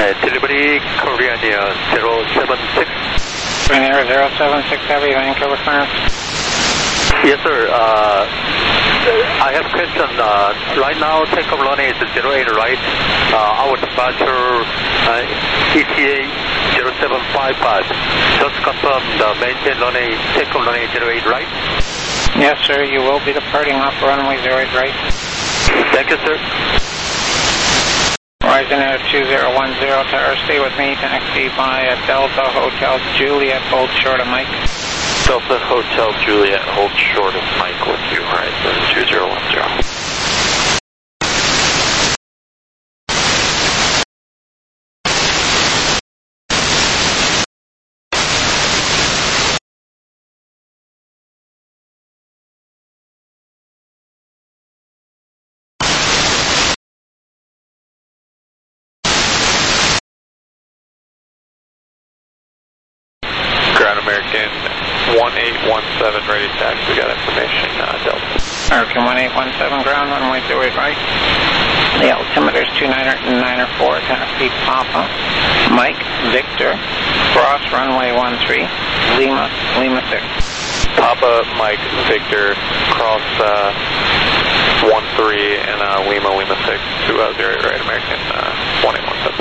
delivery Korean Air 076. Korean Air 076 Heavy, Vancouver clearance. Yes, sir. I have a question. Right now, takeoff runway is 08 right. Our departure ETA 0755. Just confirm the maintain runway, takeoff runway 08 right. Yes, sir. You will be departing off runway 08 right. Thank you, sir. Horizon Air 2010 Tower, stay with me. Taxi by Delta Hotel Juliet, hold short of Mike. Delta Hotel Juliet, hold short of Mike with you, Horizon 2010. Ground American 1817, ready to taxi. We got information, Delta. American 1817, ground, runway 08 right. The altimeter is 2994, taxi Papa, Mike, Victor, cross runway 13, Lima, Lima 6. Papa, Mike, Victor, cross 13 and Lima, Lima 6, 208 right, American 1817.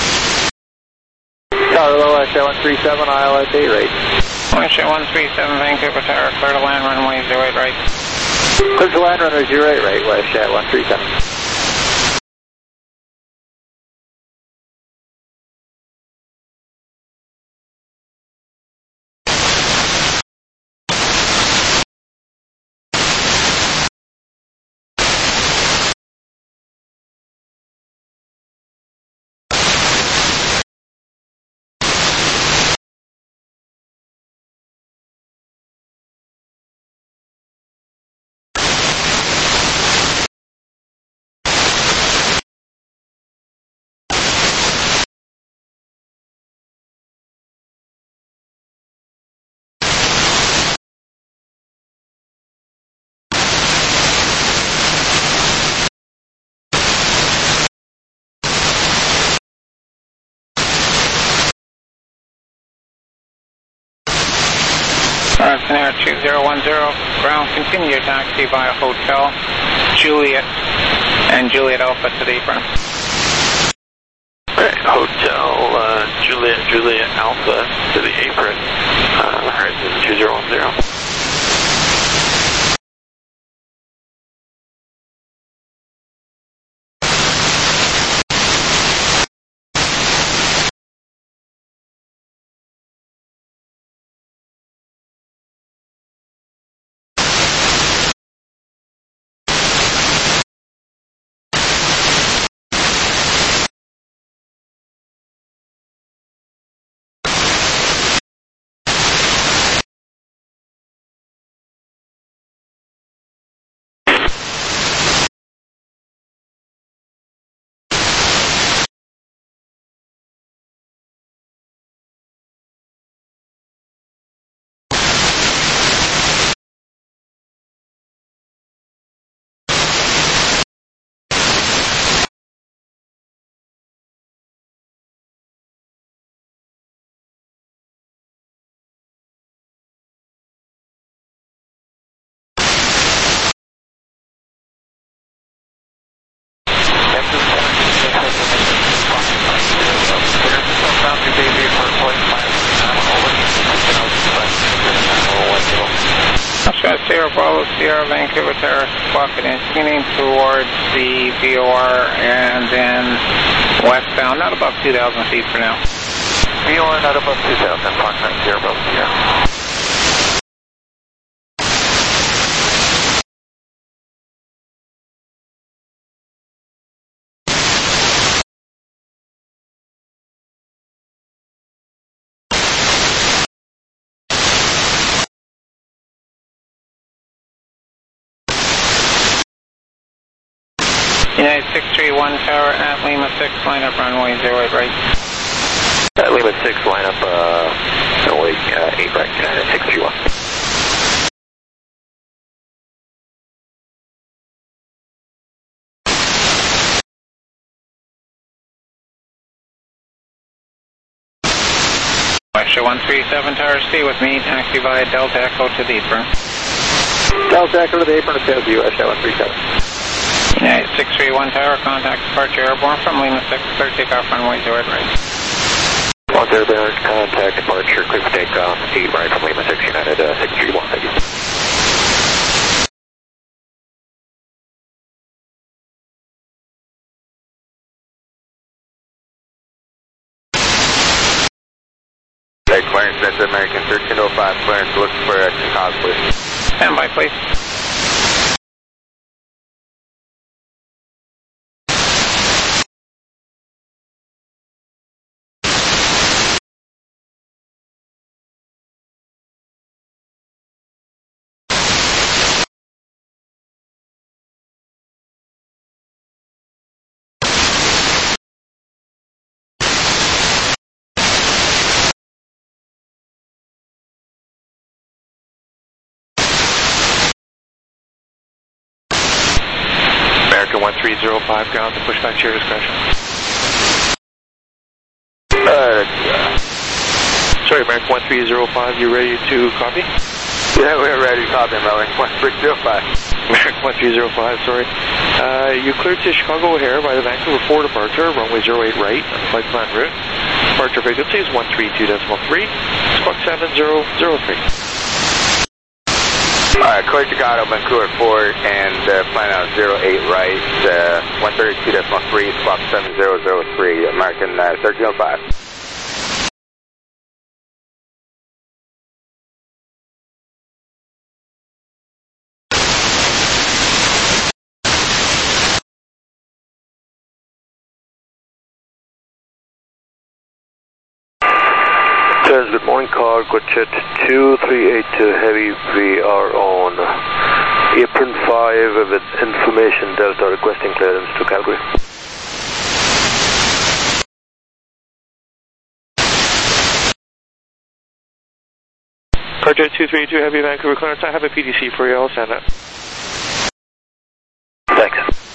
Tower low, SH137, ILS 8 rate. SH137, Vancouver Tower, clear to land, runway 08 right. Clear to land, runway 08 right, SH137. Horizon Air 2010, ground, continue your taxi via Hotel Juliet and Juliet Alpha to the apron. Right, Hotel Juliet Alpha to the apron, Horizon 2010. Sierra Bravo, Sierra Vancouver Tower, clock it in, skinning towards the VOR and then westbound, not above 2,000 feet for now. VOR not above 2,000, approximate Sierra Bravo, Sierra. United 631 Tower at Lima 6, line up runway 08 right. Lima 6, line up runway 8 right, United 631. Russia 137 Tower C with me, taxi via Delta Echo to the apron. Delta Echo to the apron, it's Russia 137. United 631 Tower, contact departure airborne from Lima 6, clear takeoff runway 08 right. 107, contact departure, clear for takeoff, 8 right from Lima 6, United 631, thank you. Hey, clearance, that's American 1305, clearance, looking for Chicago, please. Stand by, please. American 1305, ground to push back to your discretion. Sorry, American 1305, you ready to copy? Yeah, we're ready to copy, American 1305. American 1305, sorry. You cleared to Chicago O'Hare by the Vancouver 4 departure, runway 08 right, on flight plan route. Departure frequency is 132.3, squawk 7003. Alright, clear Chicago, Vancouver 4, and plan out 08 right, 132.3, squawk 7003, American 1305. Good morning, cargo jet 2382 Heavy, we are on apron 5 with information Delta requesting clearance to Calgary. Cargo jet 2382 Heavy, Vancouver clearance, I have a PDC for you, I'll send it. Thanks.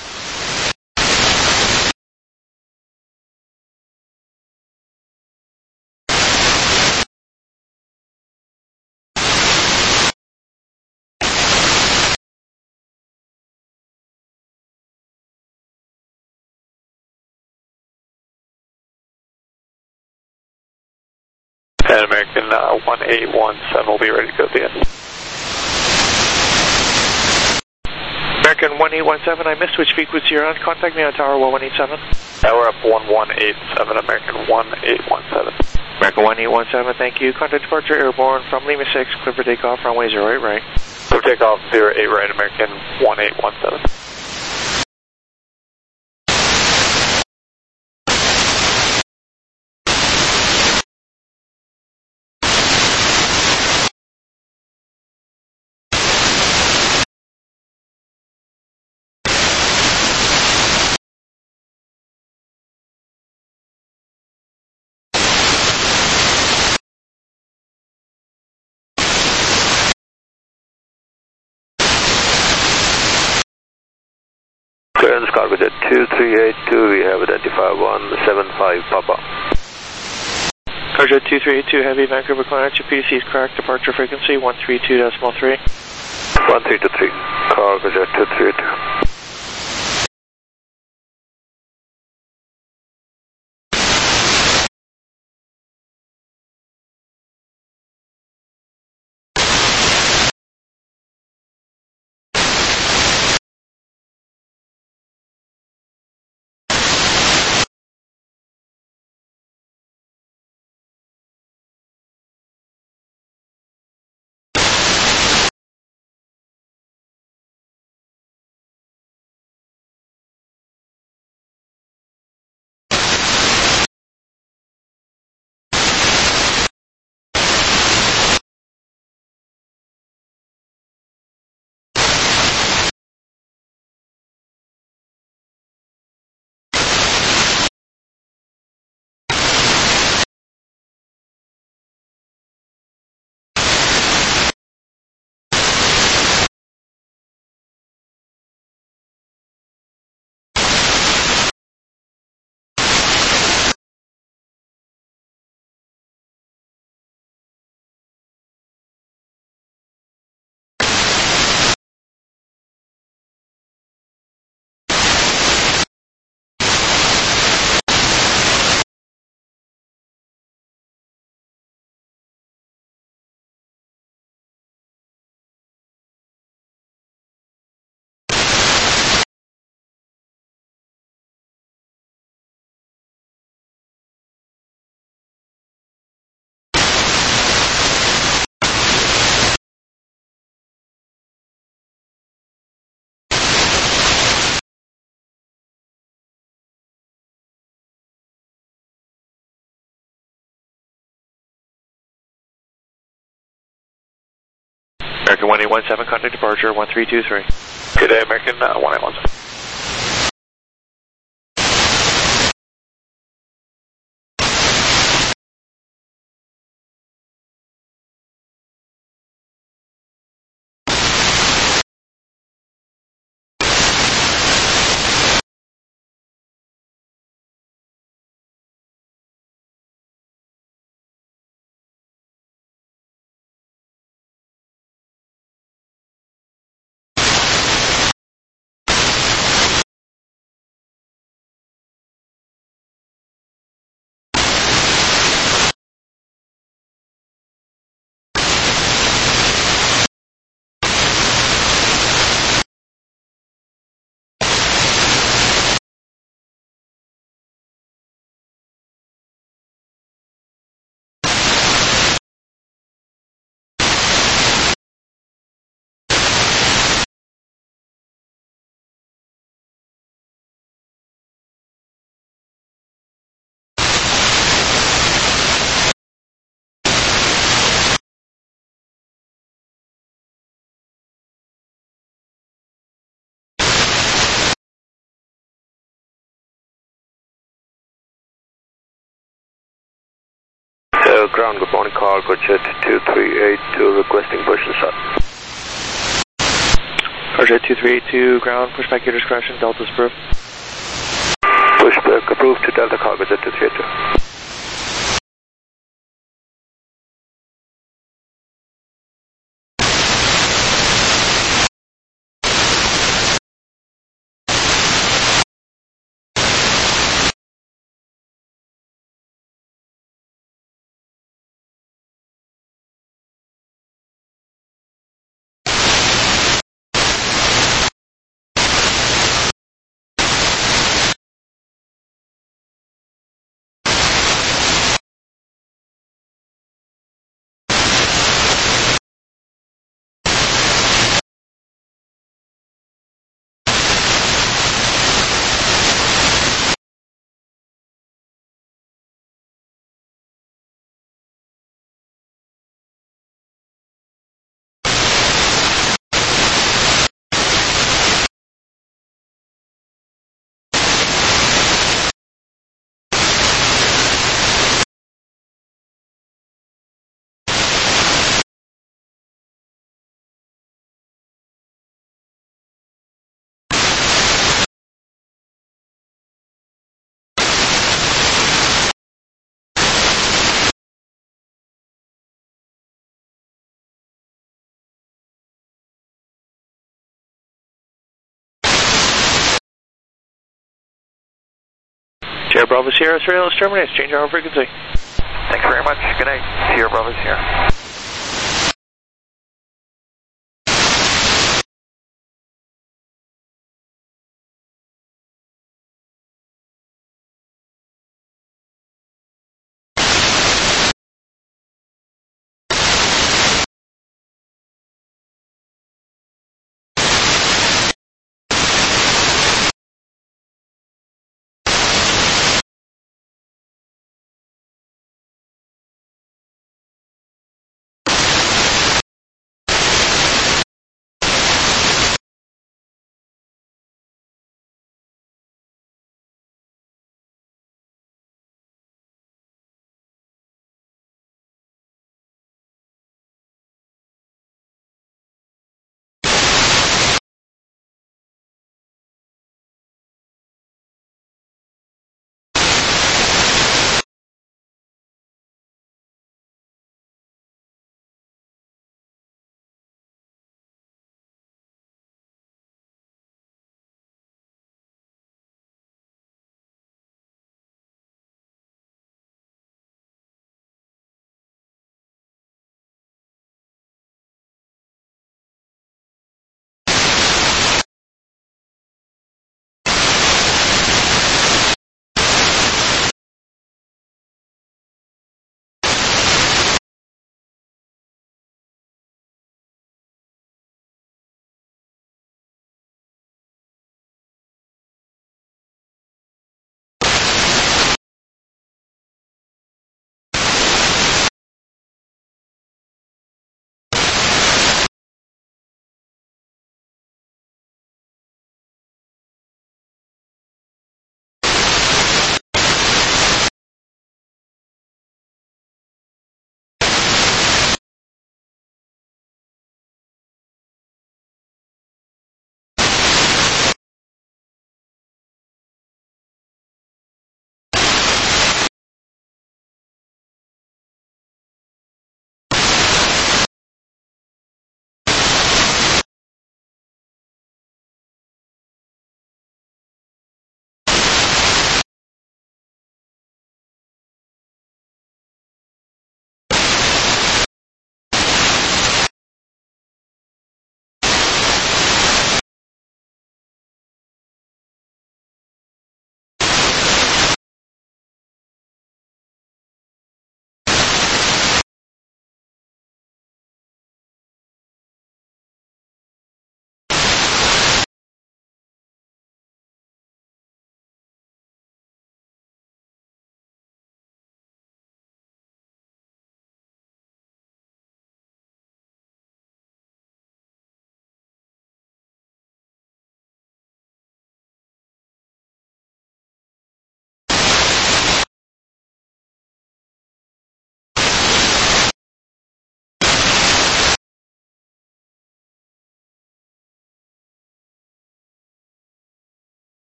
And American 1817 will be ready to go at the end. American 1817, I missed which frequency you're on. Contact me on tower 1187. Tower up 1187, American 1817. American 1817, thank you. Contact departure airborne from Lima 6, clear for takeoff, runway 08 right. Clear takeoff 08 right, American 1817. Clearance cargo jet 2382, we have identified 175 Papa. Cargo jet 2382 Heavy, Vancouver clearance, your PDC is correct, departure frequency 132.3. 1323, cargo jet 2382. American 1817, contact departure 1323. Good day, American 1817. Ground, good morning, cargo jet 2382 requesting push and start. Cargo jet 2382, ground, pushback gear discretion, Delta's approved. Pushback approved to Delta cargo jet 2382. Sierra Bravo Sierra, Sierra terminates, change our frequency. Thanks very much. Good night. Sierra Bravo Sierra.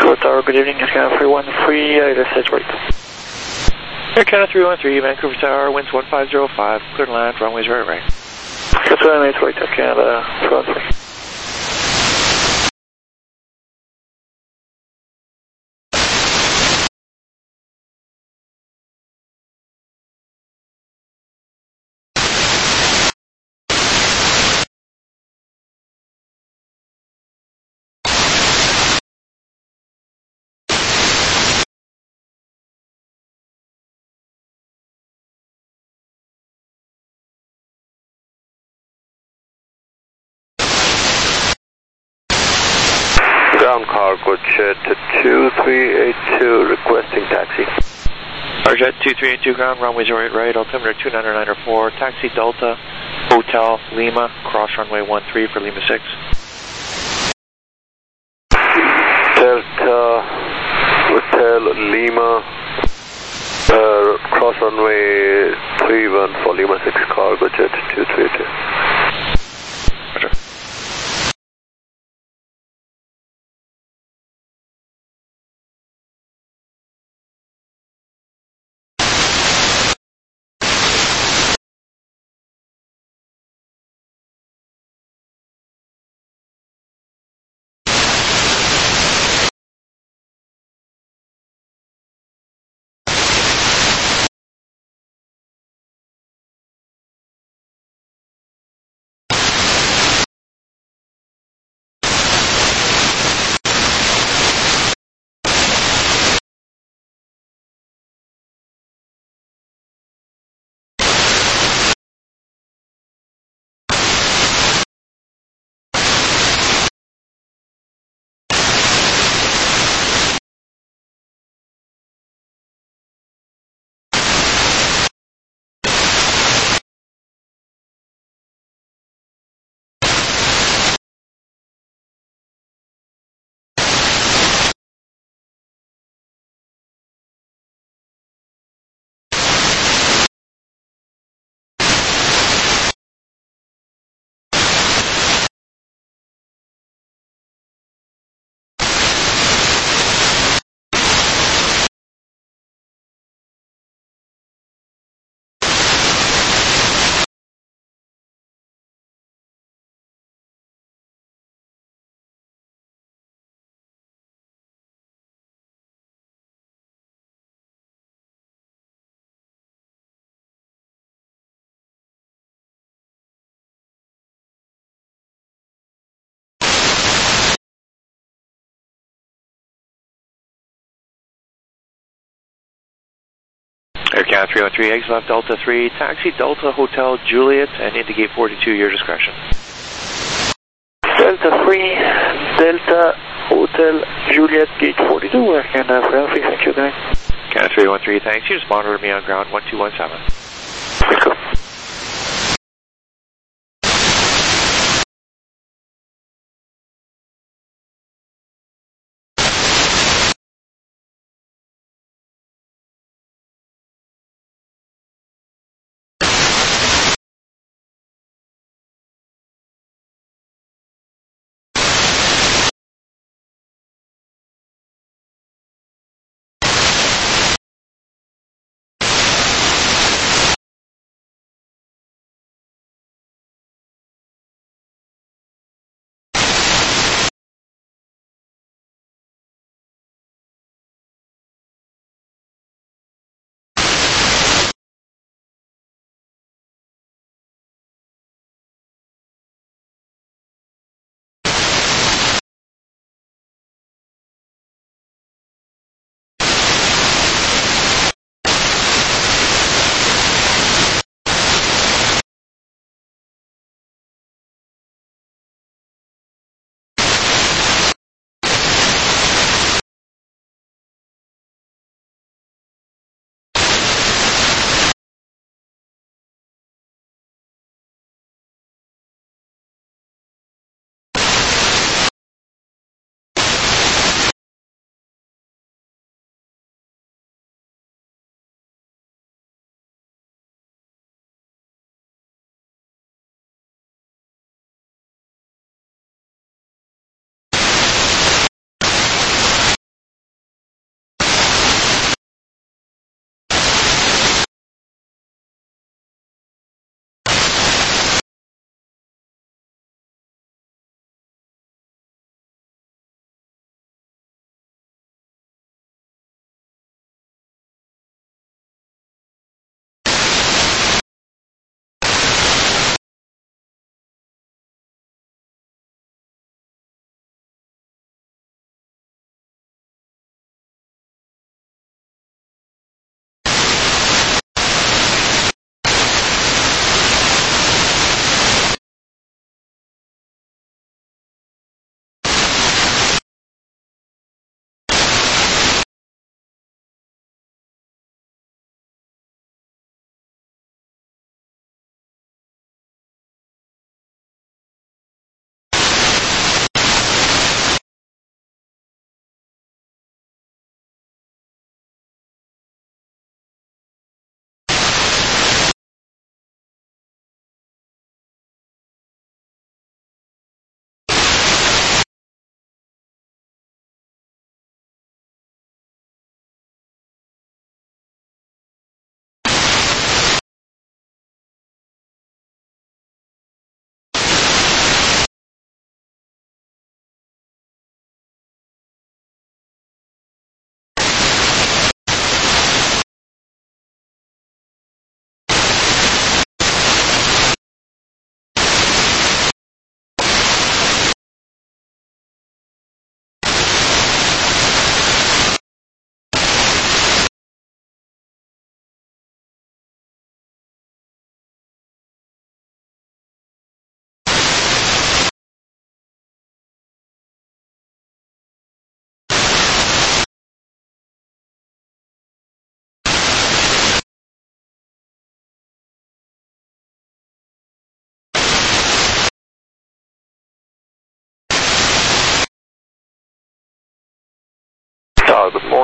Vancouver Tower, good evening, Air Canada 313, left side right. Air Canada 313, Vancouver Tower, winds 1505, clear to land, runways right. That's what I made right, Air Canada 313. Ground cargo jet 2382 requesting taxi. Jet 2382 ground, runways right, altimeter 29904, taxi Delta, Hotel, Lima, cross runway 13 for Lima 6. Delta, Hotel, Lima, cross runway 31 for Lima 6, cargo jet 2382. Roger. Air Canada 313, exit left Delta 3, taxi Delta Hotel Juliet, and indicate 42, your discretion. Delta 3, Delta Hotel Juliet, gate 42, Air Canada 313, thank you, good night. Canada 313, thanks, you just monitor me on ground 1217.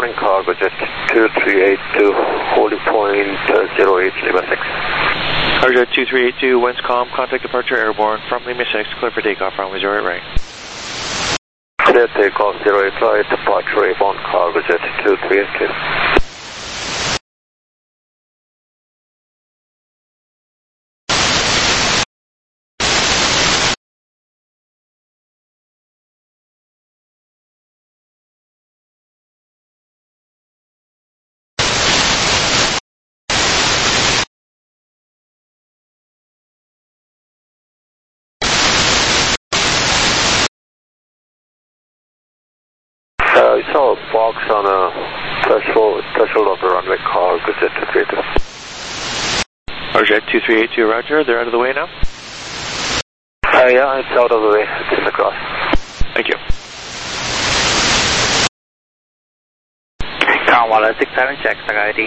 morning, cargo jet 2382, holding point 08 Lima 6. Cargo jet 2382, winds calm, contact departure airborne from Lima 6, clear for takeoff, runway 08 right. Clear takeoff 08 right, departure airborne, cargo jet 2382. I saw a box on a threshold of the runway, cargo jet 2382. Cargo jet 2382, roger, they're out of the way now? Yeah, it's out of the way, it's in the cross. Thank you. Conwalla 67, check the ID.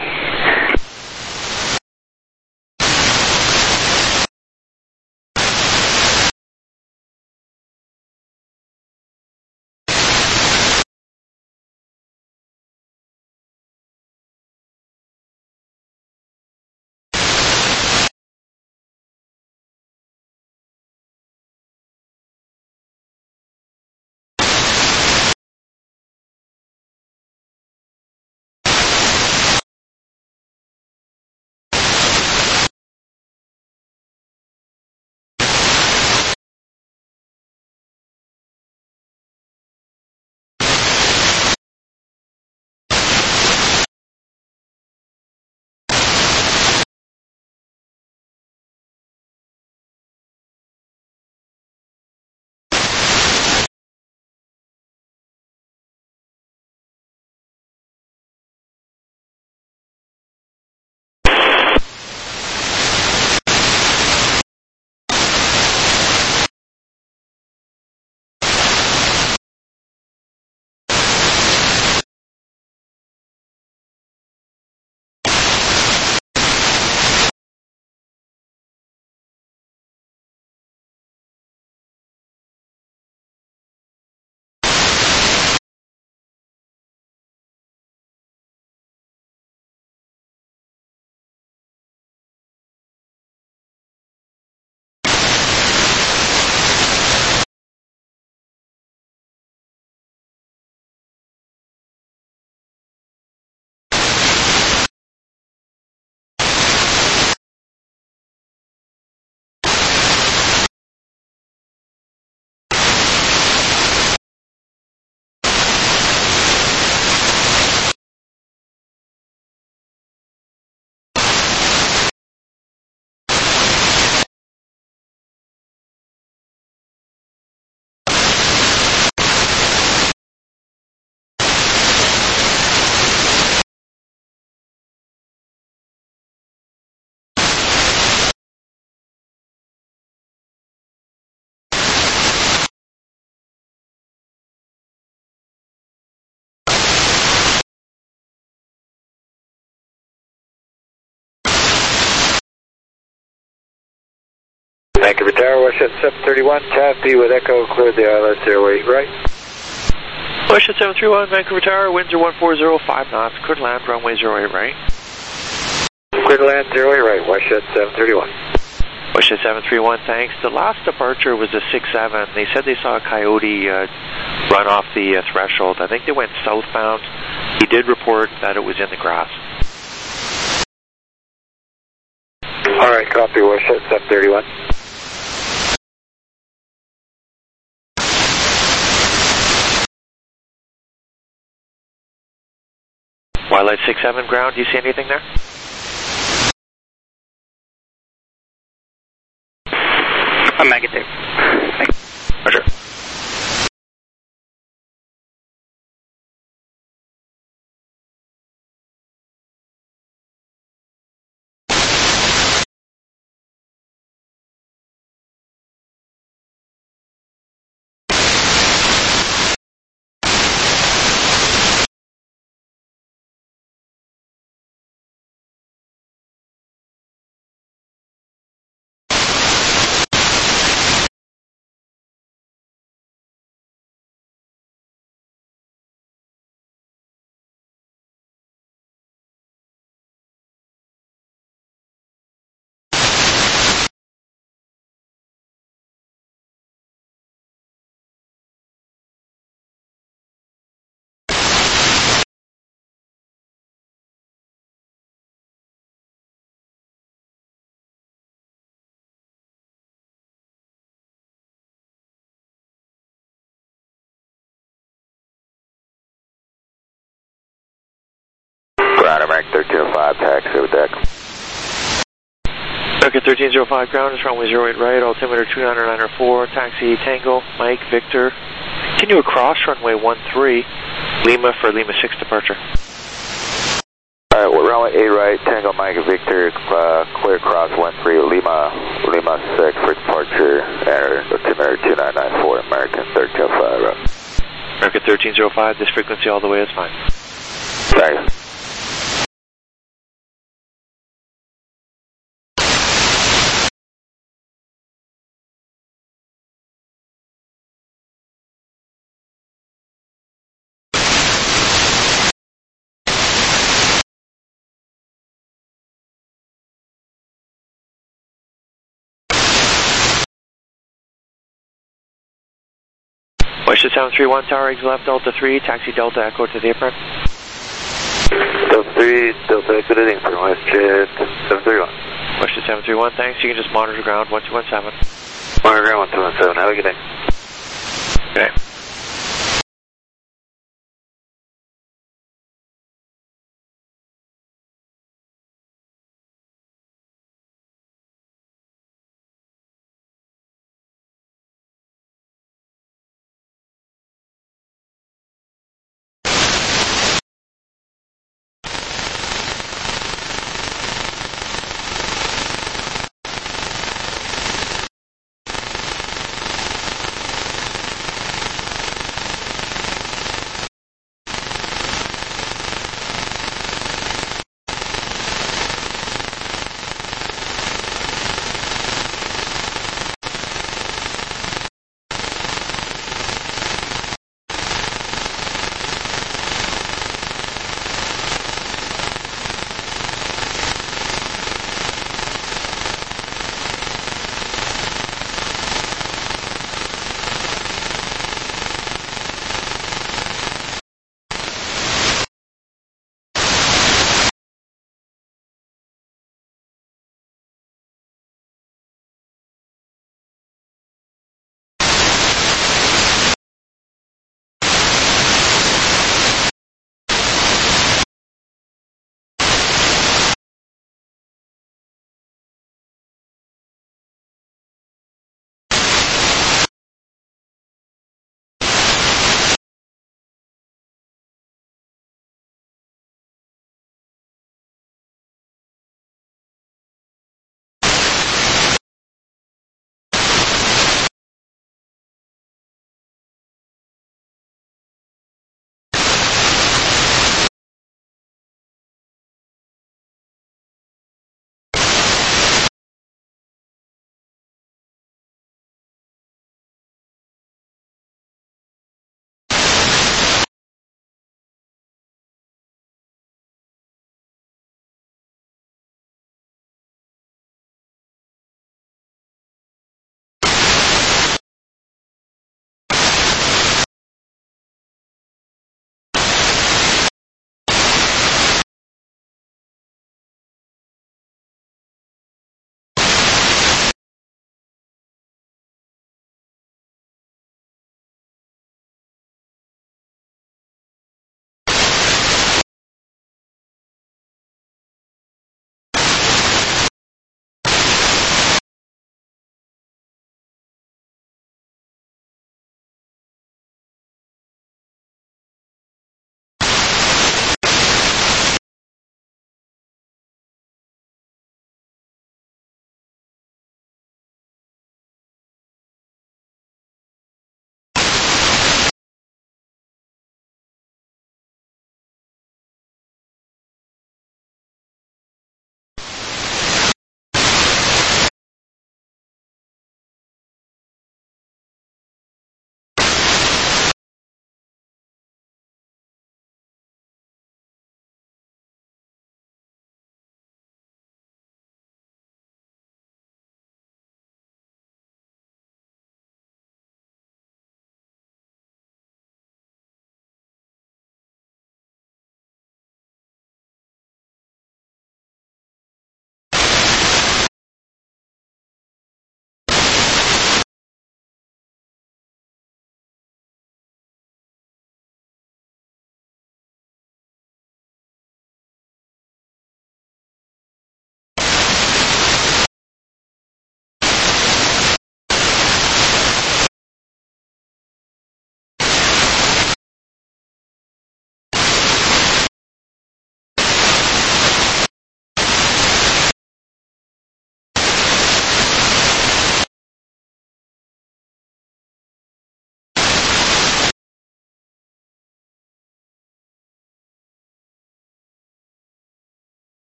Vancouver Tower, Westjet 731, Taffy with Echo, clear the ILS airway right. Westjet 731, Vancouver Tower, winds are 1405 knots, clear to land, runway 08 right. Clear to land 08 right, Westjet 731. Westjet 731, thanks. The last departure was a 67. They said they saw a coyote run off the threshold. I think they went southbound. He did report that it was in the grass. Alright, copy, Westjet 731. Wildlife 67 ground, do you see anything there? Negative. Roger. American 1305, taxi with deck. American 1305 ground is runway 08 right, altimeter 29904, taxi Tango, Mike, Victor. Continue across runway 13, Lima for Lima 6 departure. Alright, well, runway 8 right, Tango, Mike, Victor, clear cross 13, Lima 6 for departure, and altimeter 2994, American 1305, right. American 1305, this frequency all the way is fine. Thanks. Western 731, tower eggs left, Delta 3, taxi Delta Echo to the apron. Delta 3, Delta Echo to the apron, WestJet 731. Western 731, thanks. You can just monitor ground 1217. Monitor ground 1217, have a good day. Okay.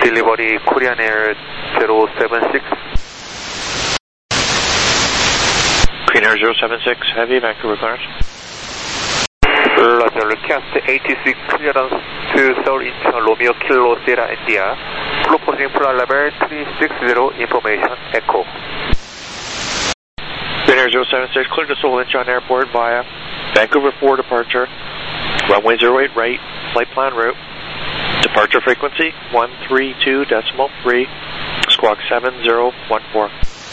Delivery Korean Air 076. Korean Air 076, heavy, Vancouver clearance. Roger, request ATC clearance to Seoul Incheon Romeo Kilo Sierra India. Proposing flight level 360, information echo. Korean Air 076, clear to Seoul Incheon Airport via Vancouver 4 departure, runway 08 right, flight plan route. Departure frequency 132.3, squawk 7014.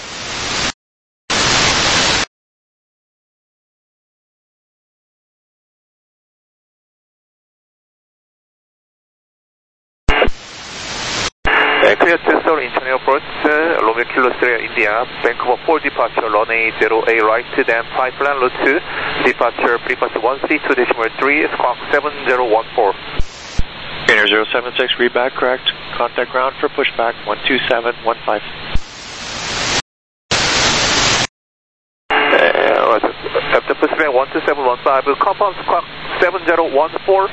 Clear to Seoul Incheon Airport, Romeo Kilo Sierra India, Vancouver 4 departure, runway 08 right, then flight plan route 2, departure frequency 1C2.3, squawk 7014. Korean Air 076, read back correct. Contact ground for pushback 12715. After pushback 12715, compound squawk 7014.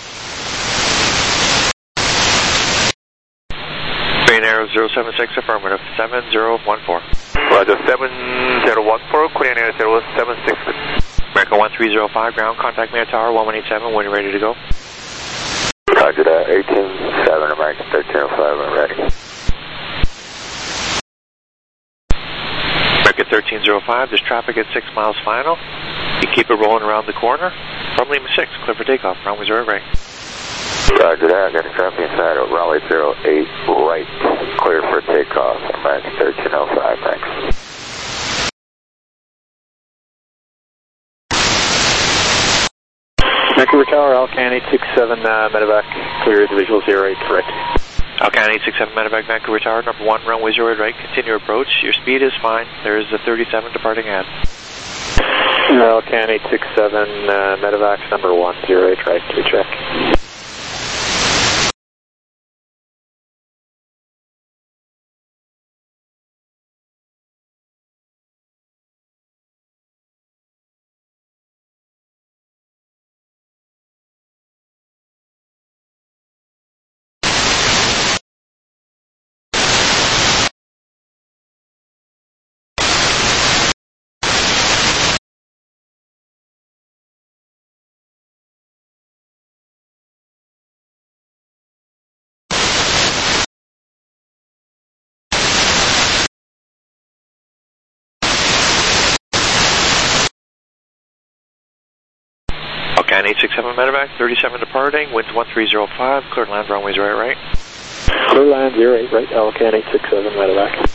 Korean Air 076, affirmative, 7014. Roger, 7014, Korean Air 076. American 1305, ground, contact me at tower 1187 when you're ready to go. Roger that, 187, American 1305, I'm ready. American 1305, there's traffic at 6 miles final. You keep it rolling around the corner. From Lima 6, clear for takeoff, runway 0 right. Roger that, got traffic inside of runway 08 right, clear for takeoff, American 1305, thanks. Vancouver Tower, Alcan 867, medevac, clear the visual 08, correct. Alcan 867, medevac, Vancouver Tower, number 1, runway 08 right, continue approach. Your speed is fine. There is a 37 departing ahead. Alcan 867, medevac, number 1, 08 right, to check. Alcan 867, medevac, 37 departing, winds 1305, clear to land, runway 08 right. Clear land 08 right, Alcan 867, medevac.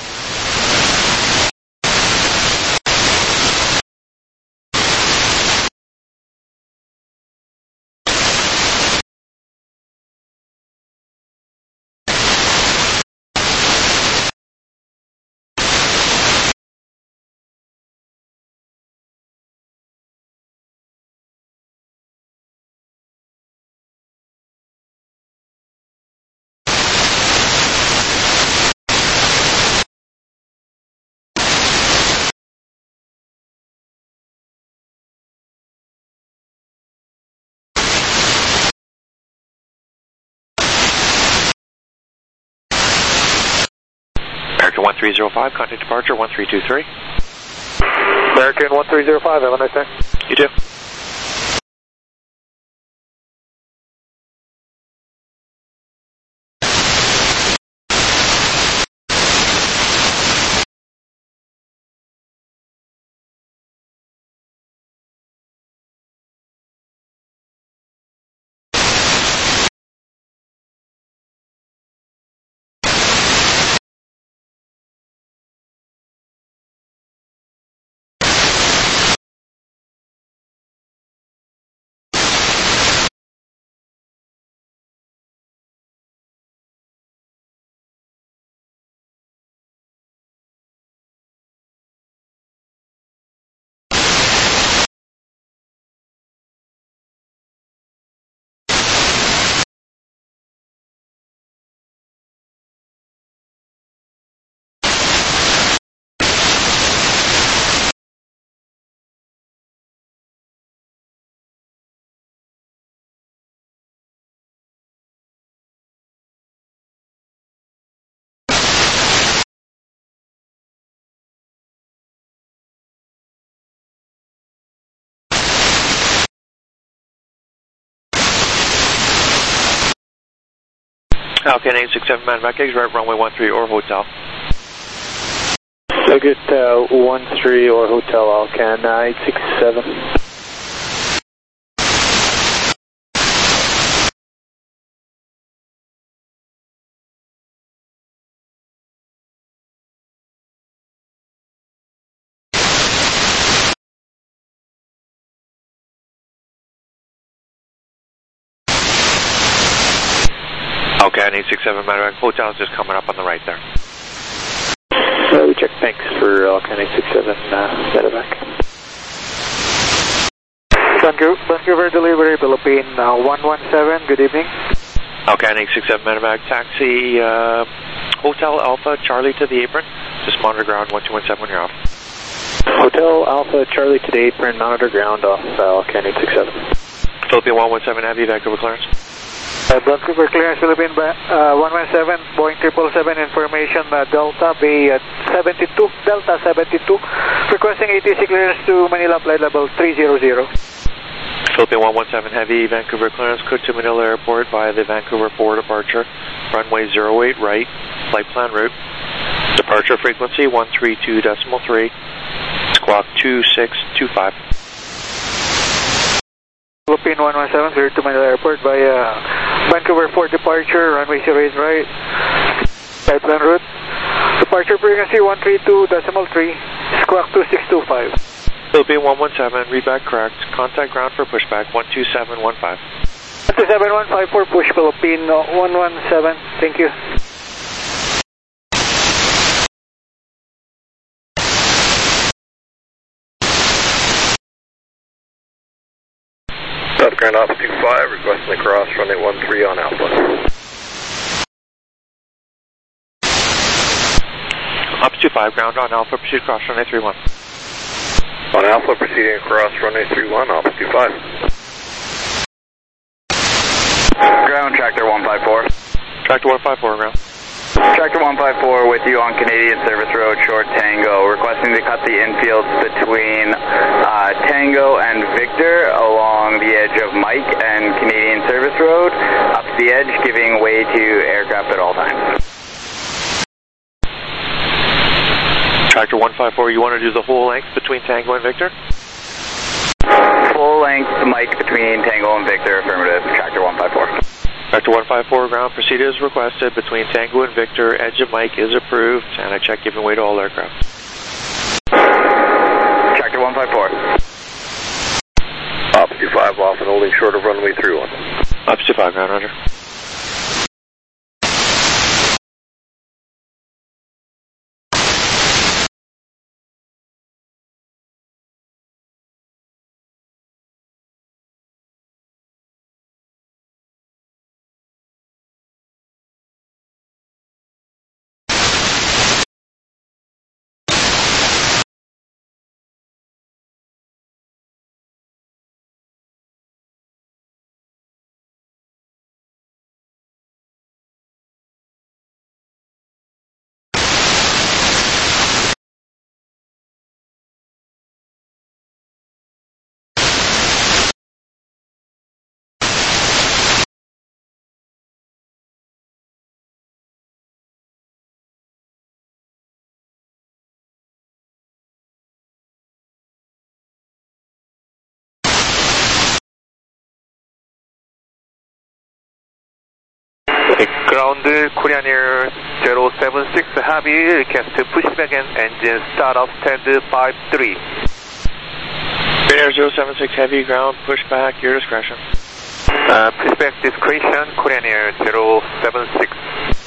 American 1305, contact departure 1323. American 1305, have a nice day. You too. Alcan 867 Medevac, exit right runway 13 or hotel. So get 13 or hotel Alcan 867. Okay, 867 Medevac, hotel is just coming up on the right there. So check, thanks for Alcan 867 Medevac. Vancouver delivery, Philippine 117, good evening. Okay, 867 Medevac, taxi Hotel Alpha Charlie to the apron, just monitor ground 1217 when you're off. Hotel Alpha Charlie to the apron, monitor ground off Alcan 867. Philippine 117, have you Vancouver clearance? Vancouver clearance, Philippine 117, Boeing 777 information, Delta Bay 72, Delta 72, requesting ATC clearance to Manila flight level 300. Philippine 117 Heavy, Vancouver clearance, clear to Manila Airport via the Vancouver forward departure, runway 08 right, flight plan route, departure frequency 132.3, squawk 2625. Philippine 117, clear to Manila Airport via Vancouver forward departure, runway 08 right, flight plan route, departure frequency 132.3, squawk 2625. Philippine 117, read back correct. Contact ground for pushback 12715. 12715 for push, Philippine 117, thank you. South Grand Alpha 25, requesting the cross runway 13 on Alpha. Alpha 25, ground on Alpha, proceed cross runway 31. On Alpha, proceeding across runway 31, Alpha 25. Ground, Tractor 154. Tractor 154, ground. Tractor 154 with you on Canadian Service Road, short Tango, requesting to cut the infields between Tango and Victor along the edge of Mike and Canadian Service Road, up the edge, giving way to aircraft at all times. Tractor 154, you want to do the whole length between Tango and Victor? Full length Mike between Tango and Victor, affirmative, Tractor 154. Tractor 154, ground, proceed as requested between Tango and Victor, edge of Mike is approved, and I check giving way to all aircraft. Tractor 154. Alpha 25 off and holding short of runway 31. Alpha 25, ground, roger. Ground Korean Air 076 Heavy, request pushback and engine start off stand 53. Korean Air 076 Heavy, ground, pushback, your discretion. Pushback discretion, Korean Air 076.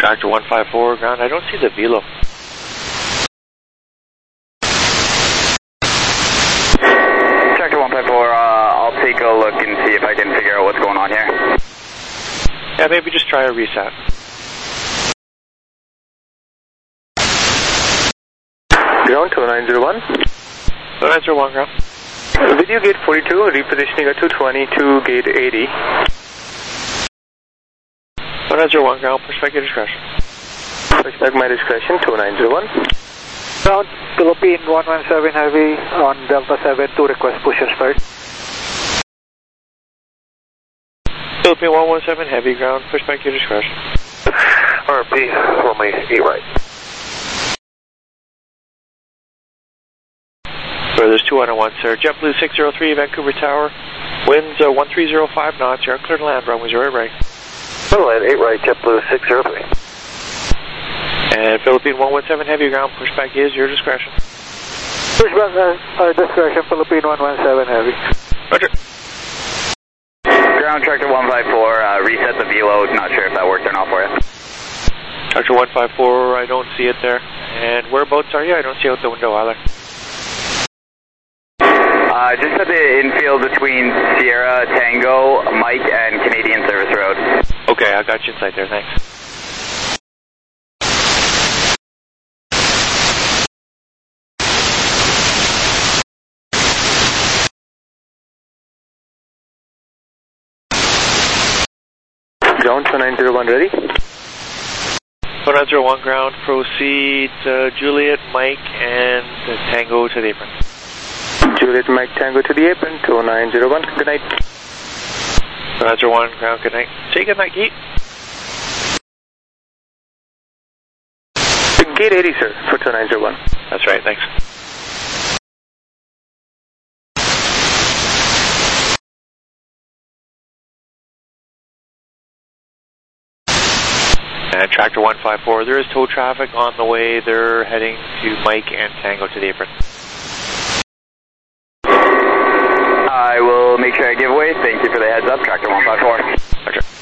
Tractor 154, ground. I don't see the velo. Tractor 154, I'll take a look and see if I can figure out what's going on here. Yeah, maybe just try a reset. Ground 2901. 2901, ground. Video gate 42, repositioning at 220 to gate 80. 2901, ground, pushback your discretion. Pushback my discretion, 2901. Ground, Philippine 117 Heavy on Delta 7 to request push and start. Philippine 117 Heavy, ground, pushback your discretion. RP, runway 8 right. So there's 201, sir. JetBlue 603, Vancouver Tower. Winds 1305 knots. You're clear to land. Runway 0 right. Land 8 right, JetBlue 603. And Philippine 117 Heavy, ground, pushback is your discretion. Pushback discretion, Philippine 117 Heavy. Roger. Ground Tractor 154, reset the velo. Not sure if that worked or not for you. Tractor 154, I don't see it there. And whereabouts are you? I don't see out the window either. Just at the infield between Sierra, Tango, Mike, and Canadian Service Road. Okay, I got you inside there, thanks. Ground 2901 ready. 2901, ground, proceed Juliet, Mike, and Tango to the apron. Juliet Mike Tango to the apron, 2901, good night. 2901, ground, good night. Taking that gate. Gate 80, sir, for 2901. That's right, thanks. And Tractor 154, there is tow traffic on the way. They're heading to Mike and Tango to the apron. I will make sure I give away. Thank you for the heads up, Tractor 154. Roger.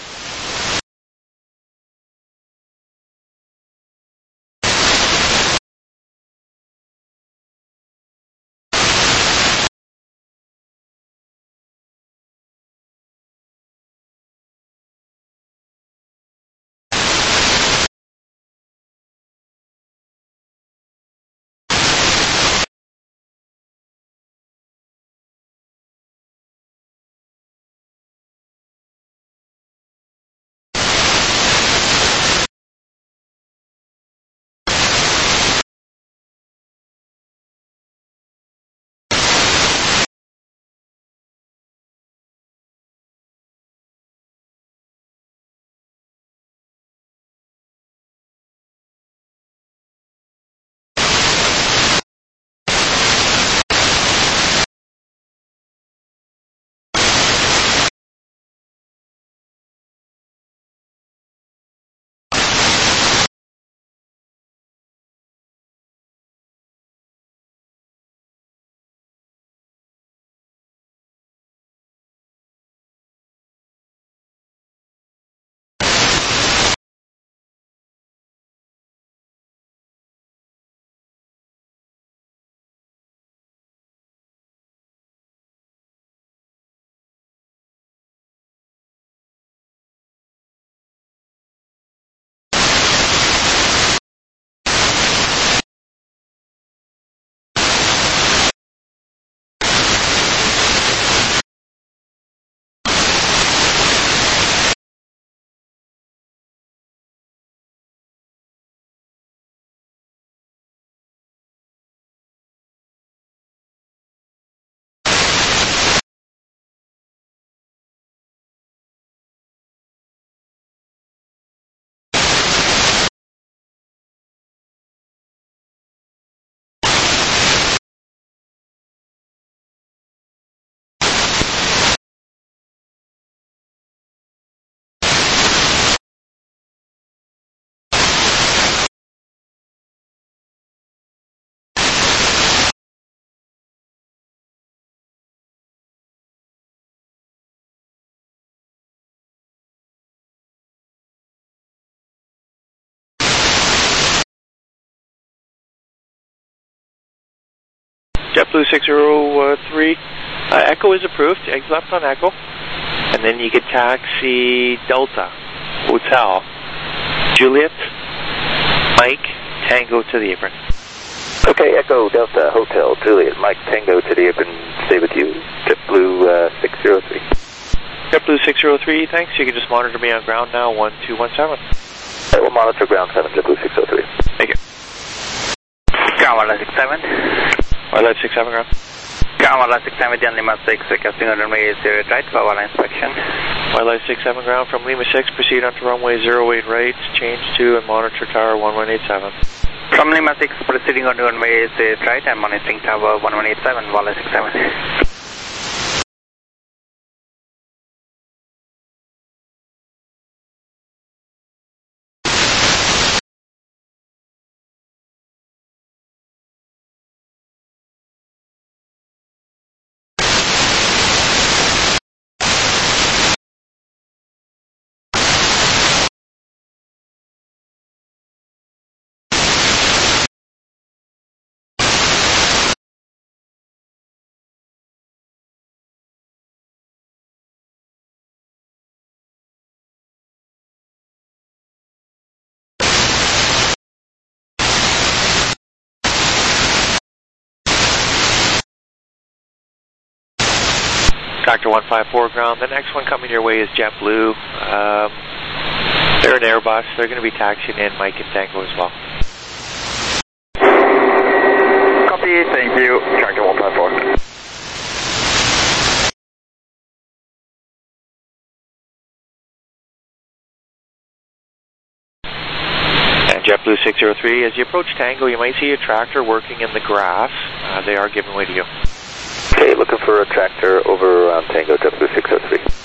JetBlue 603. Echo is approved. Eggs left on Echo. And then you could taxi Delta Hotel Juliet Mike Tango to the apron. Okay, Echo Delta Hotel Juliet Mike Tango to the apron. Stay with you. JetBlue 603. JetBlue 603, thanks. You can just monitor me on ground now, 1217. We'll monitor ground 7, JetBlue 603. Thank you. Ground 167. Wildlife 67, ground. Ground 167, John Lima 6, requesting on runway 08 right for wildlife inspection. Wildlife 67, ground from Lima 6, proceed onto runway 08 right, change to and monitor tower 1187. From Lima 6, proceeding on runway 08 right and monitoring tower 1187, wildlife 67. Doctor 154, ground. The next one coming your way is JetBlue. They're an Airbus. They're going to be taxiing in Mike and Tango as well. Copy, thank you. Charger 154. And JetBlue 603, as you approach Tango, you might see a tractor working in the grass. They are giving way to you. Okay, looking for a tractor over around Tango, JetBlue 603.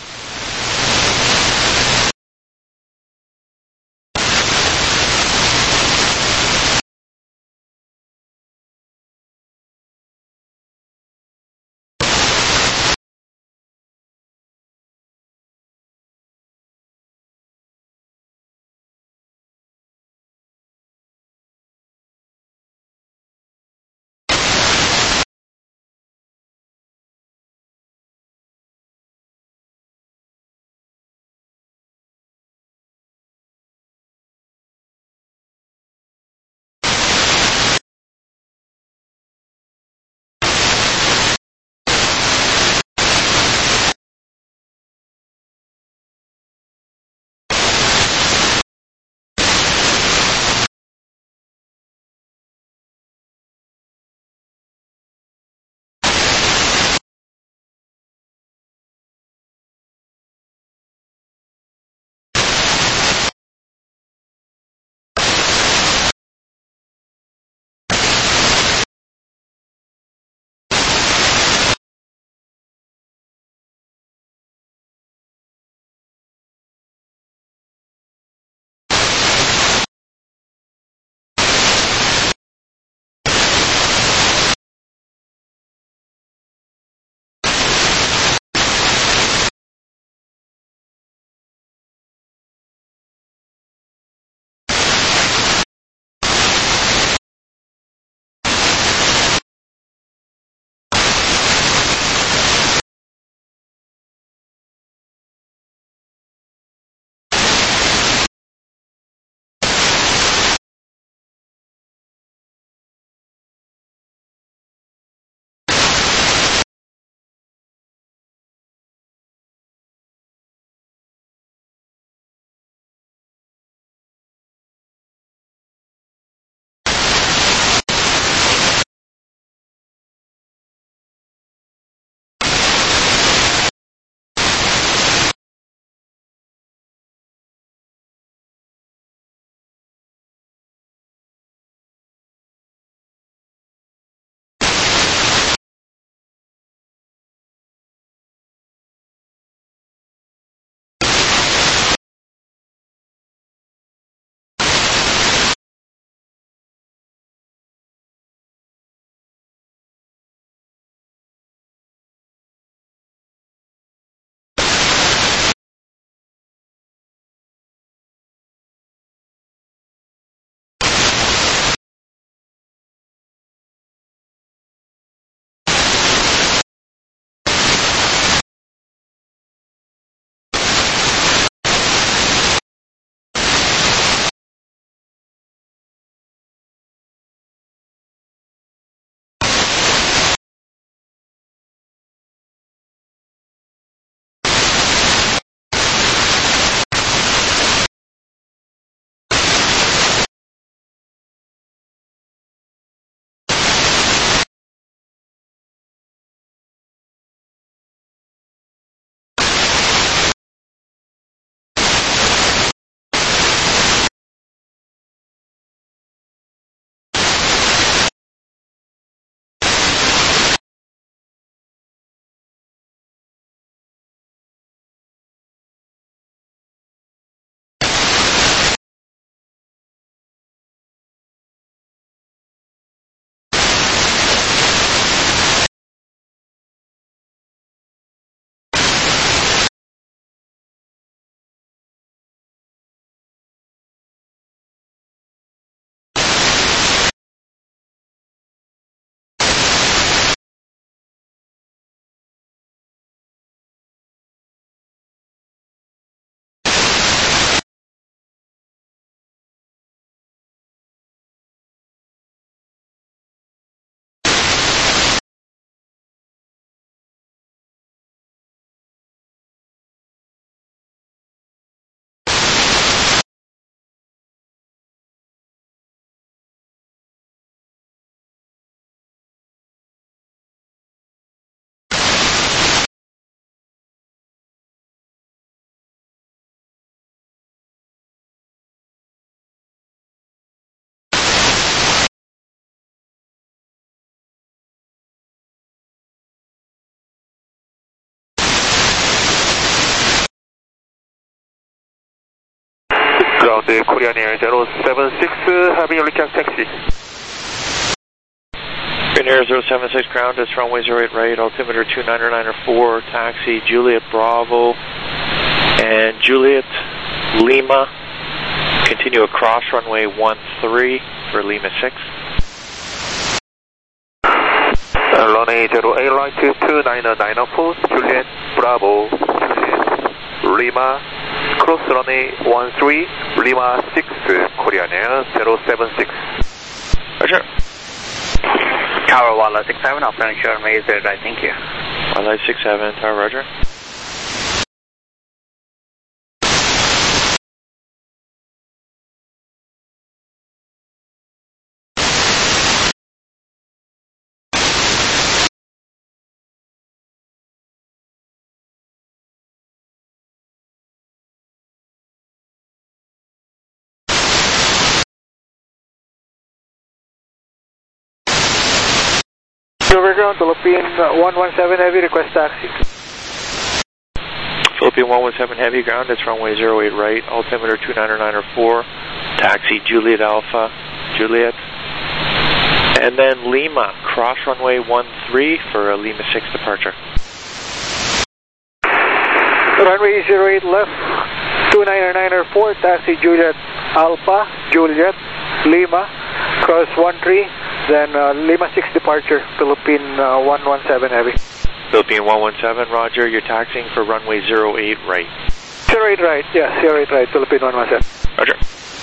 Ground Korean Air 076, having a recap taxi. Korean Air 076 ground, it's runway 08 right, altimeter 29904, taxi Juliet Bravo and Juliet Lima. Continue across runway 13 for Lima 6. Runway 08 right to 29904, Juliet Bravo, Juliet Lima, cross runway 13, Lima 6, Korean Air 076. Roger. Tower Walla 67, operation runway 08 right, thank you. Walla 67, Tower Roger. Overground, Philippine 117 Heavy, request taxi. Philippine 117 Heavy ground, it's runway 08 right, altimeter 29904, taxi Juliet Alpha, Juliet. And then Lima, cross runway 13 for a Lima 6 departure. Runway 08 left, 29904, taxi Juliet Alpha, Juliet, Lima, cross 13, then Lima 6 departure, Philippine 117 Heavy. Philippine 117, roger, you're taxiing for runway 08 right. 08 right, yes, 08 right, Philippine 117. Roger.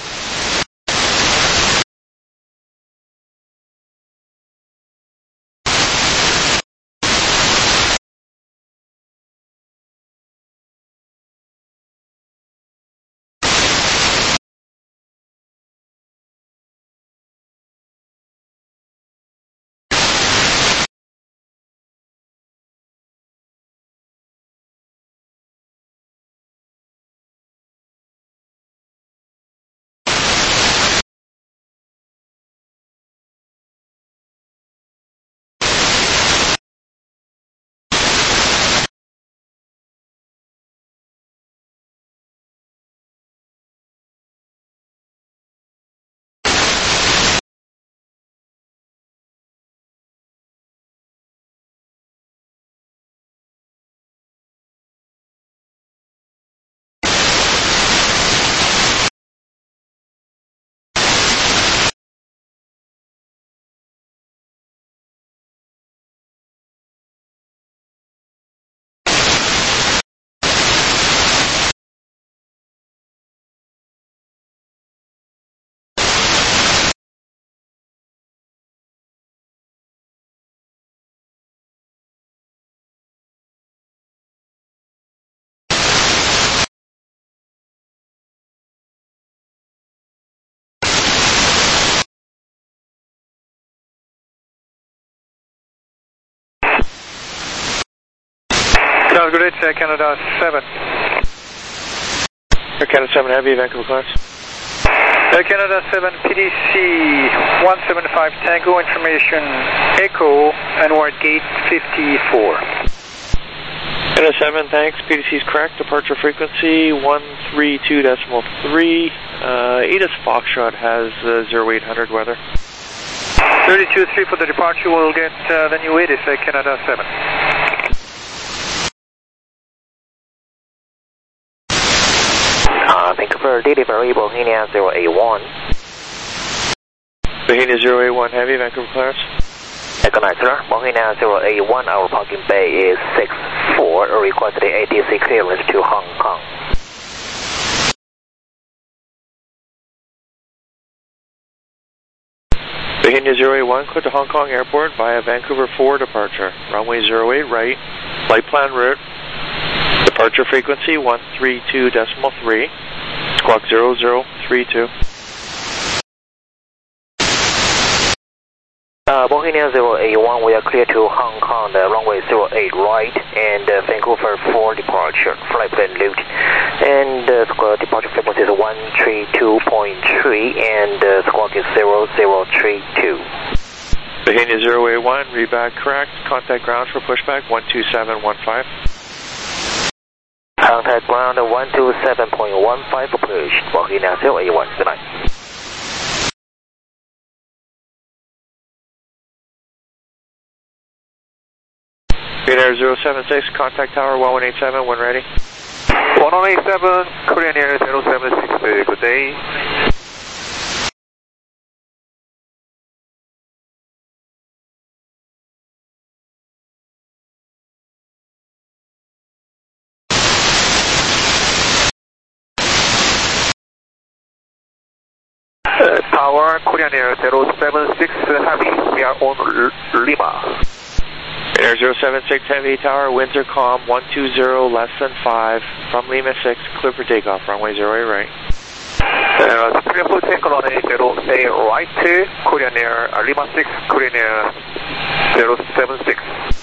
Sounds good, it's Canada 7. Air Canada 7 Heavy, Vancouver class. Air Canada 7, PDC 175 Tango, information Echo, Anward Gate 54. Canada 7, thanks, PDC is correct, departure frequency 132.3. ATIS Foxtrot has 0800 weather. 32.3 for the departure, we'll get the new ATIS, Canada 7. Vancouver delivery, Bohemia 081. Bohemia 081 Heavy, Vancouver class. Recognize, sir. Bohemia 081, our parking bay is 64, requested ATC clearance to Hong Kong. Bohemia 081, clear to Hong Kong Airport via Vancouver 4 departure. Runway 08 right, flight plan route. Departure frequency 132.3, squawk 0032. Bohemia 081, we are clear to Hong Kong, the runway 08 right, and Vancouver 4 departure, flight plan route. And departure frequency is 132.3, and squawk is 0032. Bohemia 081, read back correct, contact ground for pushback 12715. Contact ground 127.15 approach, walking now 081, good night. Good Air 076, contact tower 1187 when ready. 1187, Korean Air 076, good day. Tower, Korean Air 076 Heavy, we are on Lima. Air 076 Heavy Tower, winds are calm, 120 less than 5, from Lima 6, clear for takeoff, runway 08 right. Clear for takeoff, runway 08 right, Korean Air, Lima 6, Korean Air 076.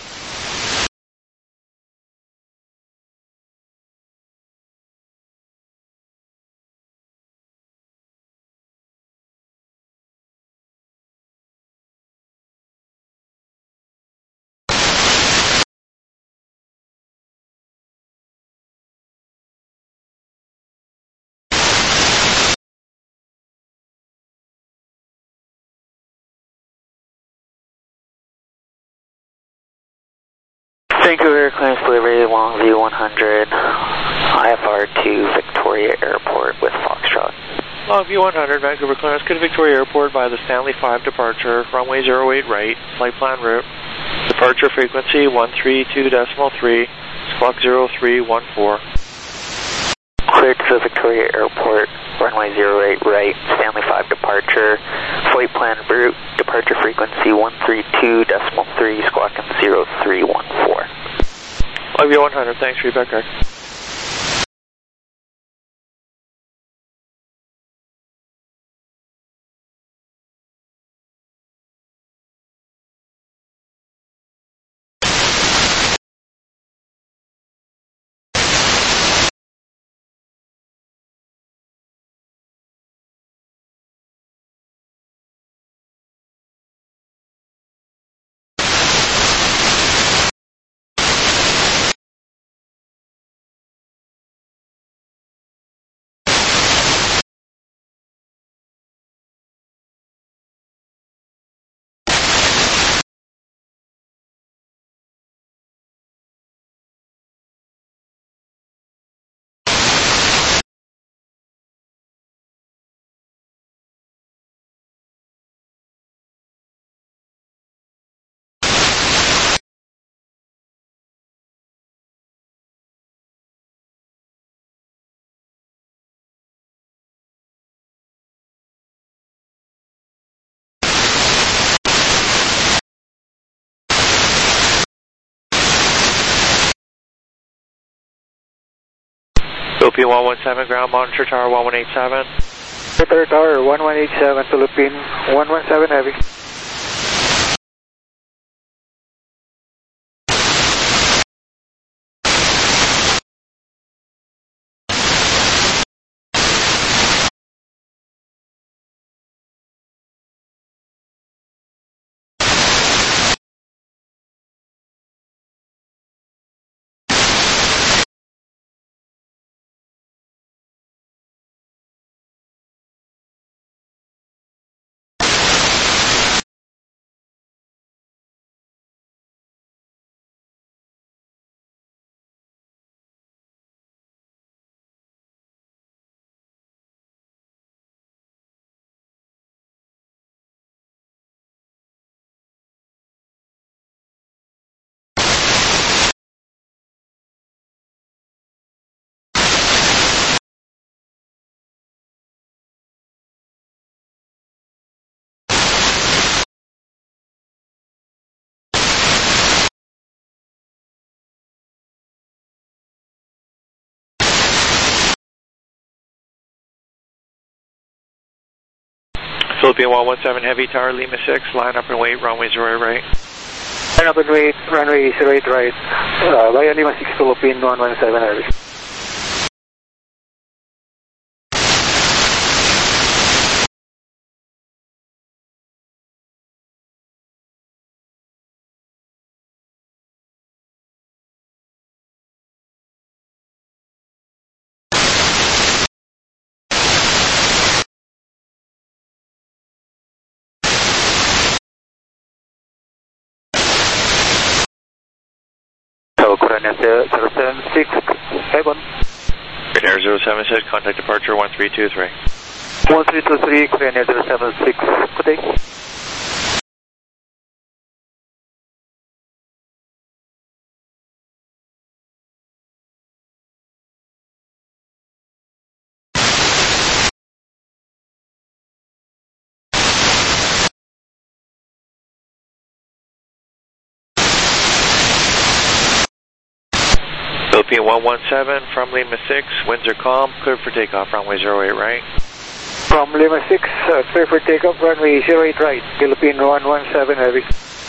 Vancouver claims delivery, Longview 100, IFR to Victoria Airport with Foxtrot. Longview 100, Vancouver clearance, go to Victoria Airport by the Stanley 5 departure, runway 08 right, flight plan route, departure frequency 132.3, squawk 0314. Cleared to Victoria Airport, runway 08 right, Stanley 5 departure, flight plan route, departure frequency 132.3, squawking 0314. Longview 100, thanks, feedback card. Philippine 117, ground monitor tower 1187. Third tower 1187, Philippine 117 Heavy. Philippine 117 Heavy Tower, Lima 6, line up and wait, runway 08 right. Line up and wait, runway 08 right, via Lima 6, Philippine 117 Heavy. Air 076, Heaven. Air 076, contact departure 1323. 1323, Korean Air 076, good day. Philippine 117 from Lima 6, winds are calm, cleared for takeoff, runway 08 right. From Lima 6, clear for takeoff, runway 08 right, Philippine 117 heavy.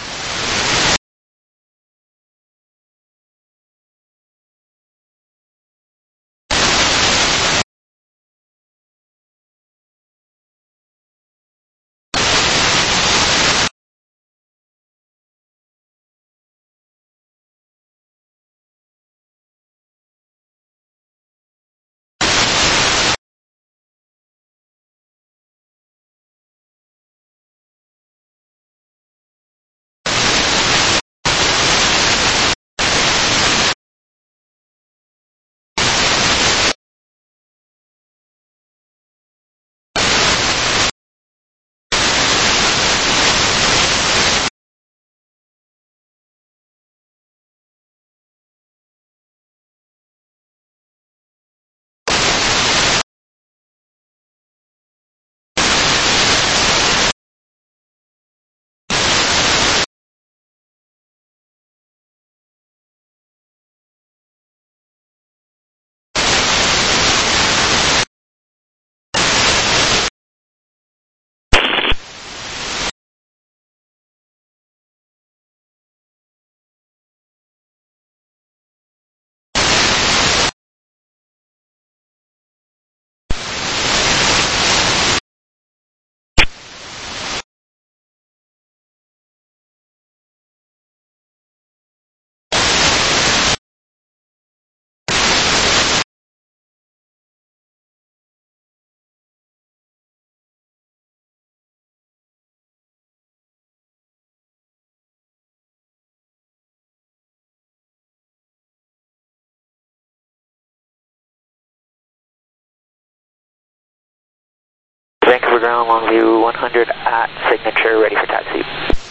Vancouver ground, Longview 100 at signature, ready for taxi.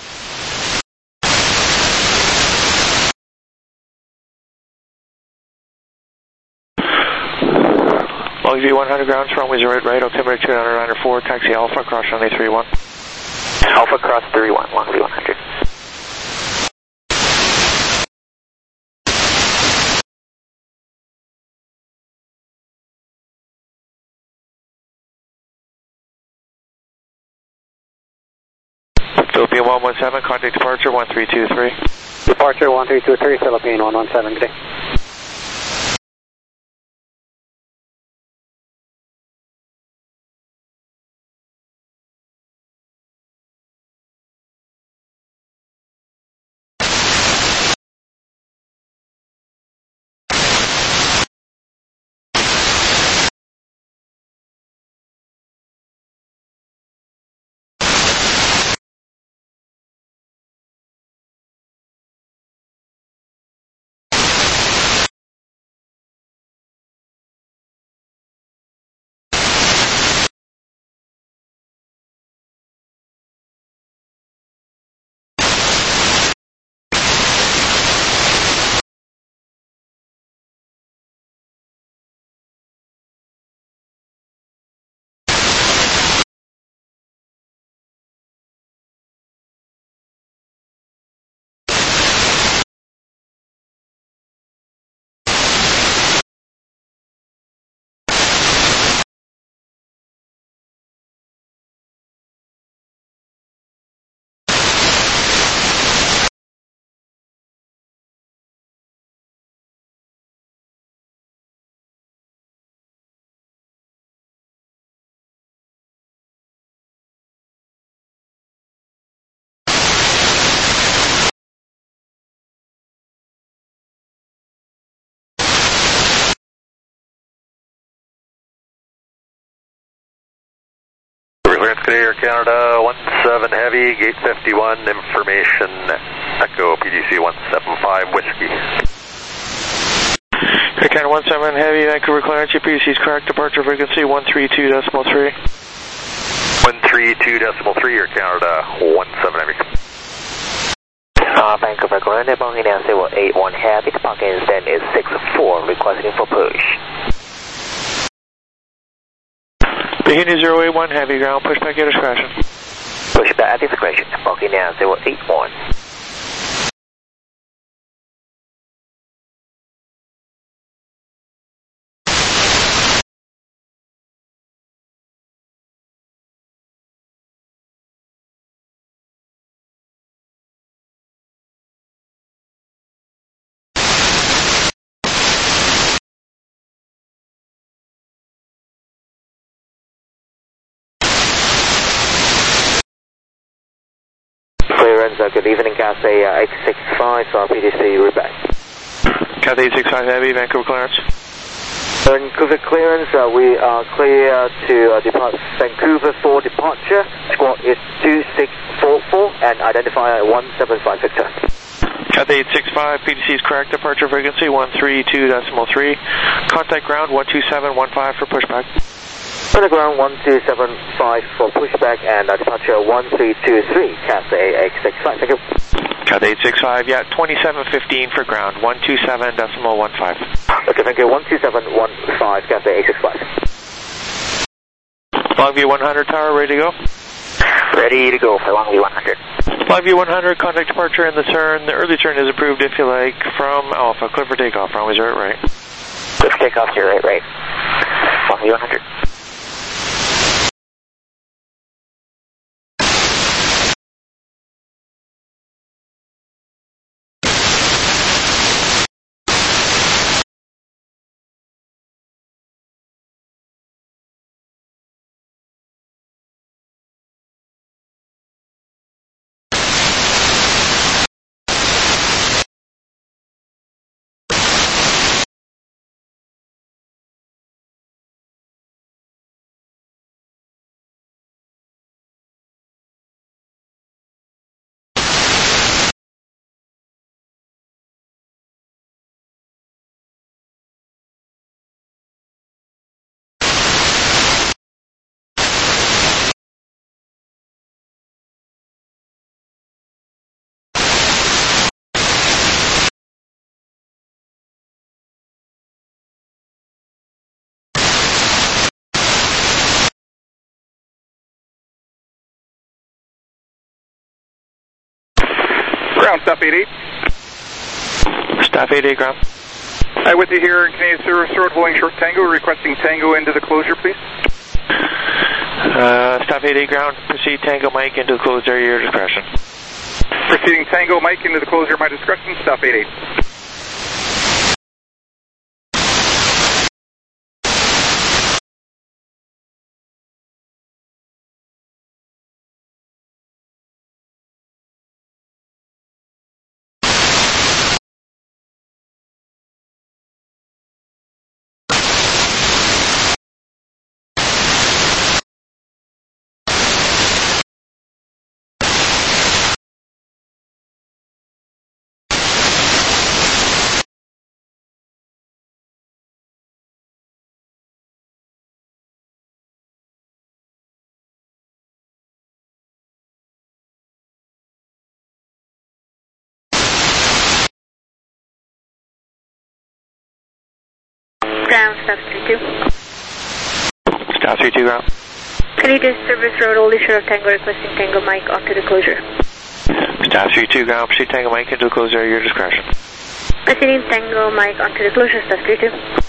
Longview 100 ground, runway 08 right, altimeter 2994, taxi Alpha, cross runway 31. Alpha cross 31, Longview 100. Philippine 117, contact departure 1323. Departure 1323, Philippine 117, good day. Air Canada 17 Heavy, gate 51, information, Echo PDC 175 Whiskey. Air Canada 17 Heavy, Vancouver clearance, your PDC is correct, departure frequency 132.3. 132.3, Air Canada 17 Heavy. Vancouver clearance, Booking down 081 Heavy, the parking stand is 64, requesting for push. Bahini 081 Heavy, ground, pushback at discretion. Pushback at discretion, Booking down 081. Good evening, Cathay 865, PDC, we're back. Cathay 865 Heavy, Vancouver clearance. Vancouver clearance, we are clear to depart Vancouver for departure. Squawk is 2644 and identifier 175 Victor. Cathay 865, PDC is correct, departure frequency 132.3. Contact ground 12715 for pushback. Underground 1275 for pushback and departure 1323, Cathay 865, thank you. Cathay 865, yeah, 2715 for ground, 127.15. Okay, thank you, 12715, Cathay 865. Longview 100 tower, ready to go? Ready to go for Longview 100. Longview 100, contact departure in the turn. The early turn is approved if you like, from Alpha, clear for takeoff, runways are right. Clear for takeoff, you're right. Longview 100. Ground, Staff 88. Staff 88, ground. Hi, with you here in Canadian Service Road, Boeing Short Tango, requesting Tango into the closure, please. Staff 88, ground. Proceed Tango Mike into the closed area, your discretion. Proceeding Tango Mike into the closure, my discretion, Staff 88. Ground, Staff 32. Staff 32, ground. Canadian Service Road, Old Shore of Tango, requesting Tango Mike onto the closure. Staff 32, ground. Proceed Tango Mike into the closed area, your discretion. Proceeding Tango Mike onto the closure, Staff 32.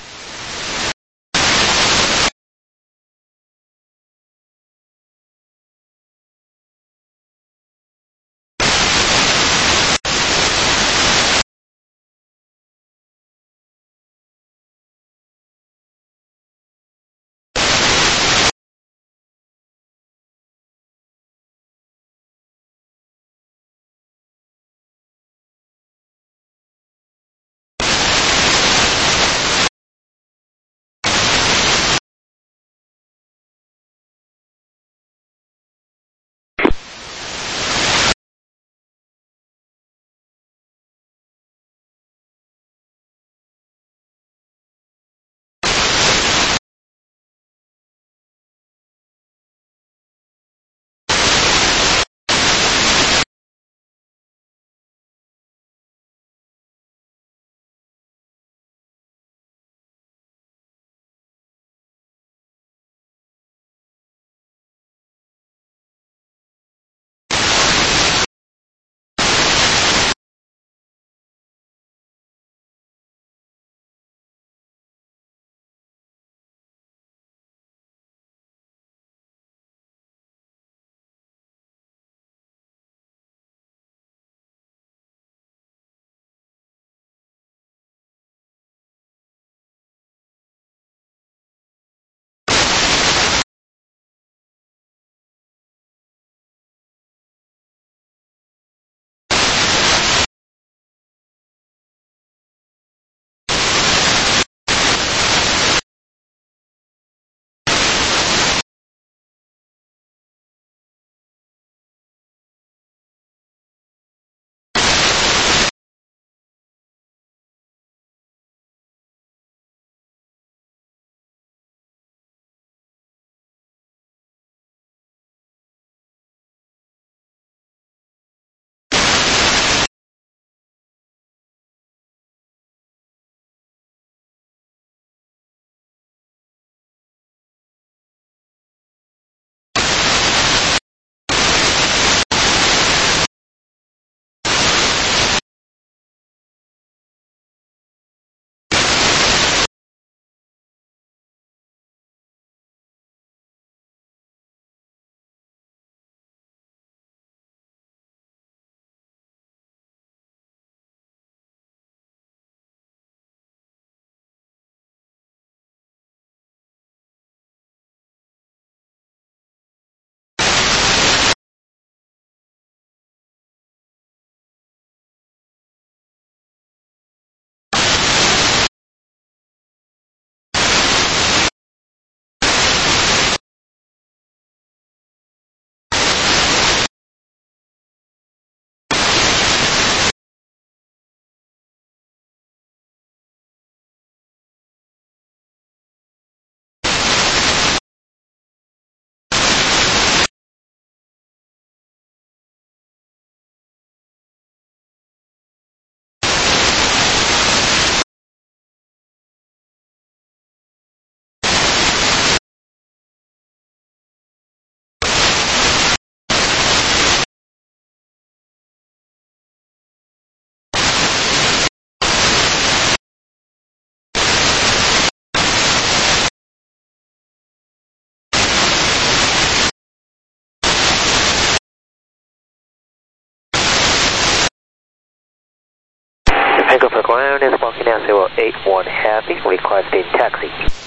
ground is Machina 081 Heavy, requesting taxi.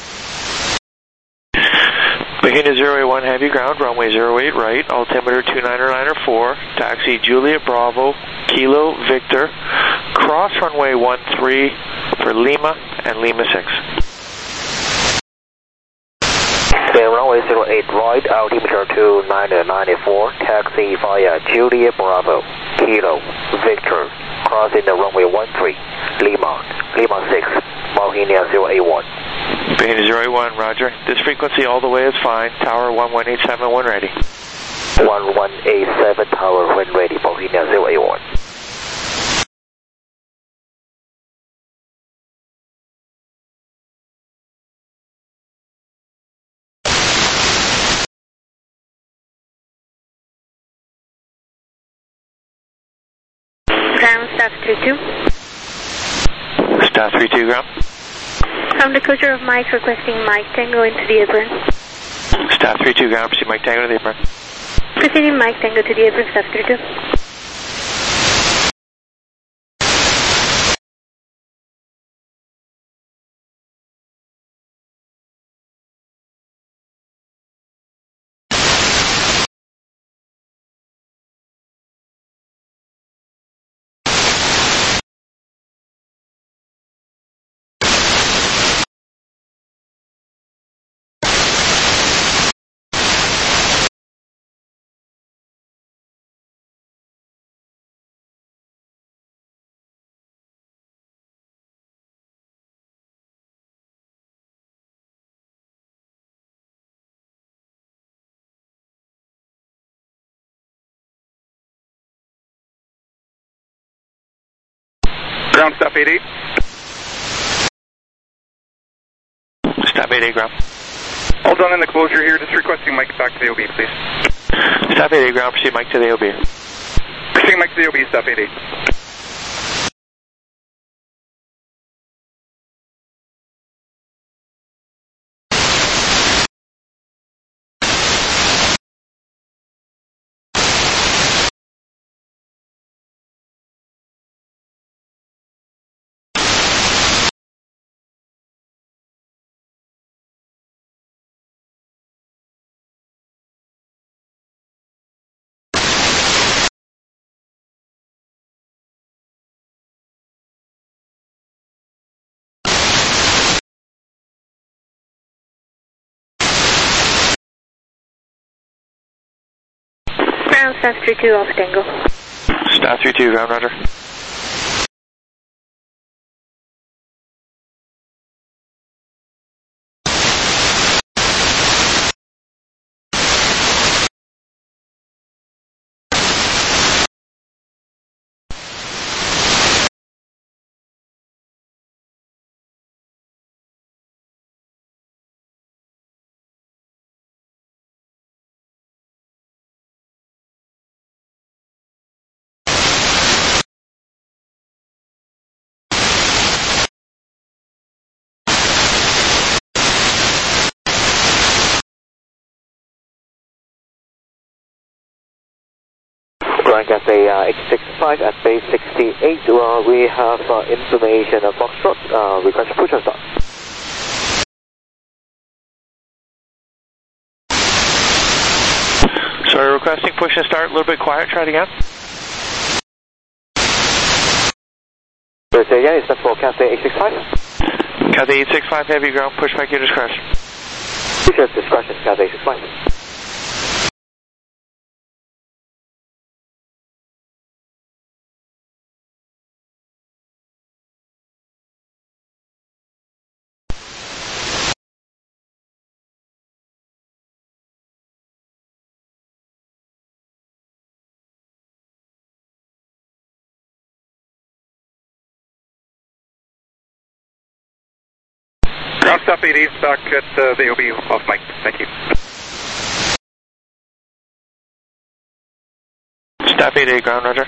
Machina 081 Heavy ground, runway 08 right, altimeter 299er4, taxi Juliet Bravo, Kilo Victor, cross runway 13 for Lima and Lima 6. Runway 08 right, altimeter 299er4, taxi via Juliet Bravo, Kilo Victor, crossing the runway 13, Lima 6, Machina 081. Machina 081, roger. This frequency all the way is fine. Tower 1187 when ready. 1187, tower when ready, Machina 081. Ground staff 32. Staff 32 ground. From the closure of Mike, requesting Mike Tango into the apron. Staff 32 ground, proceed Mike Tango to the apron. Proceeding Mike Tango to the apron, staff 32. Ground staff 88. Staff 88 ground. All done in the closure here, just requesting Mike back to the OB, please. Staff 88 ground, proceed Mike to the OB. Proceeding Mike to the OB, staff 88. Ground staff 32 off Tango. Staff 32 ground, roger. Ground Cafe 865 at base 68, we have information of Foxtrot, request push and start. Sorry, requesting push and start, a little bit quiet, try it again. Say again, is that for Cafe 865? Cafe 865 heavy ground, push back your discretion. Push your discretion, Cafe 865. Ground staff 88 back at the OB off Mike. Thank you. Staff 88 ground, roger.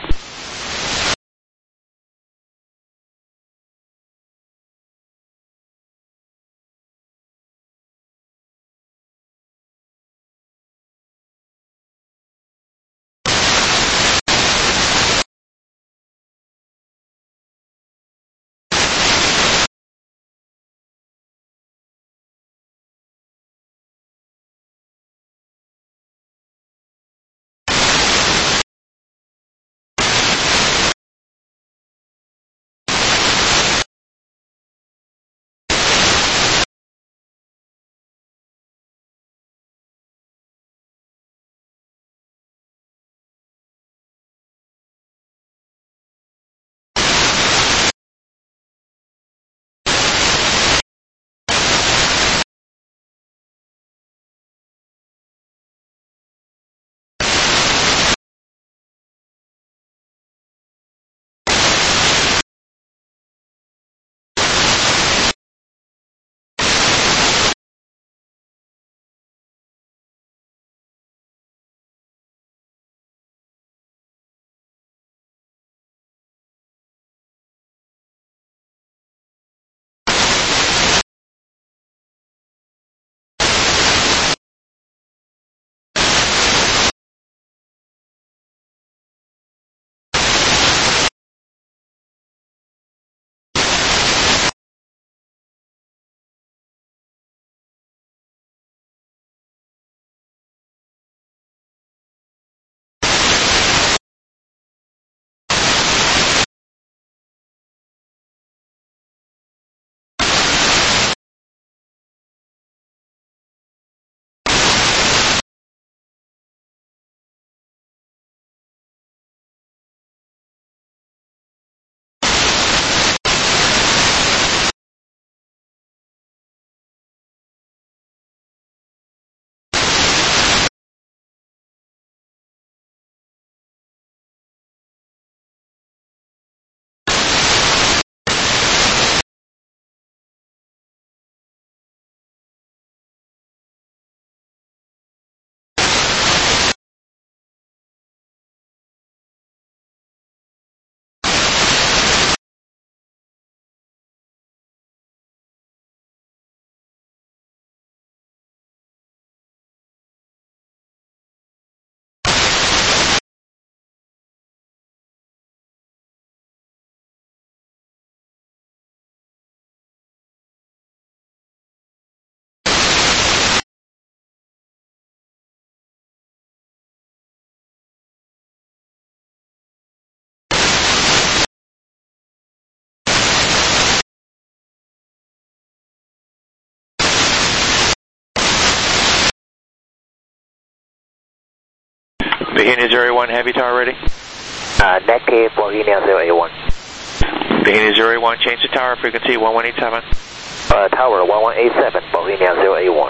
Bahena 081, Heavy Tower ready. Negative, Bahena 081. Bahena 081, change the tower, frequency 1187. Tower 1187, Bahena 081.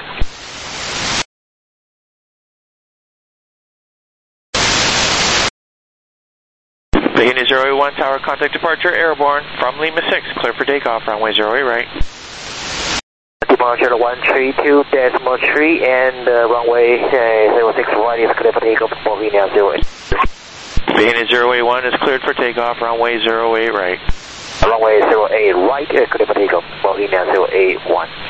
Bahena 081, tower contact departure, airborne from Lima 6, clear for takeoff, runway 08 right. Departure 132.3 and runway 06 right is clear for takeoff, Bahena 08. Bahena 081 is cleared for takeoff, runway 08 right. Runway 08 right, clear for takeoff, Bahena 081.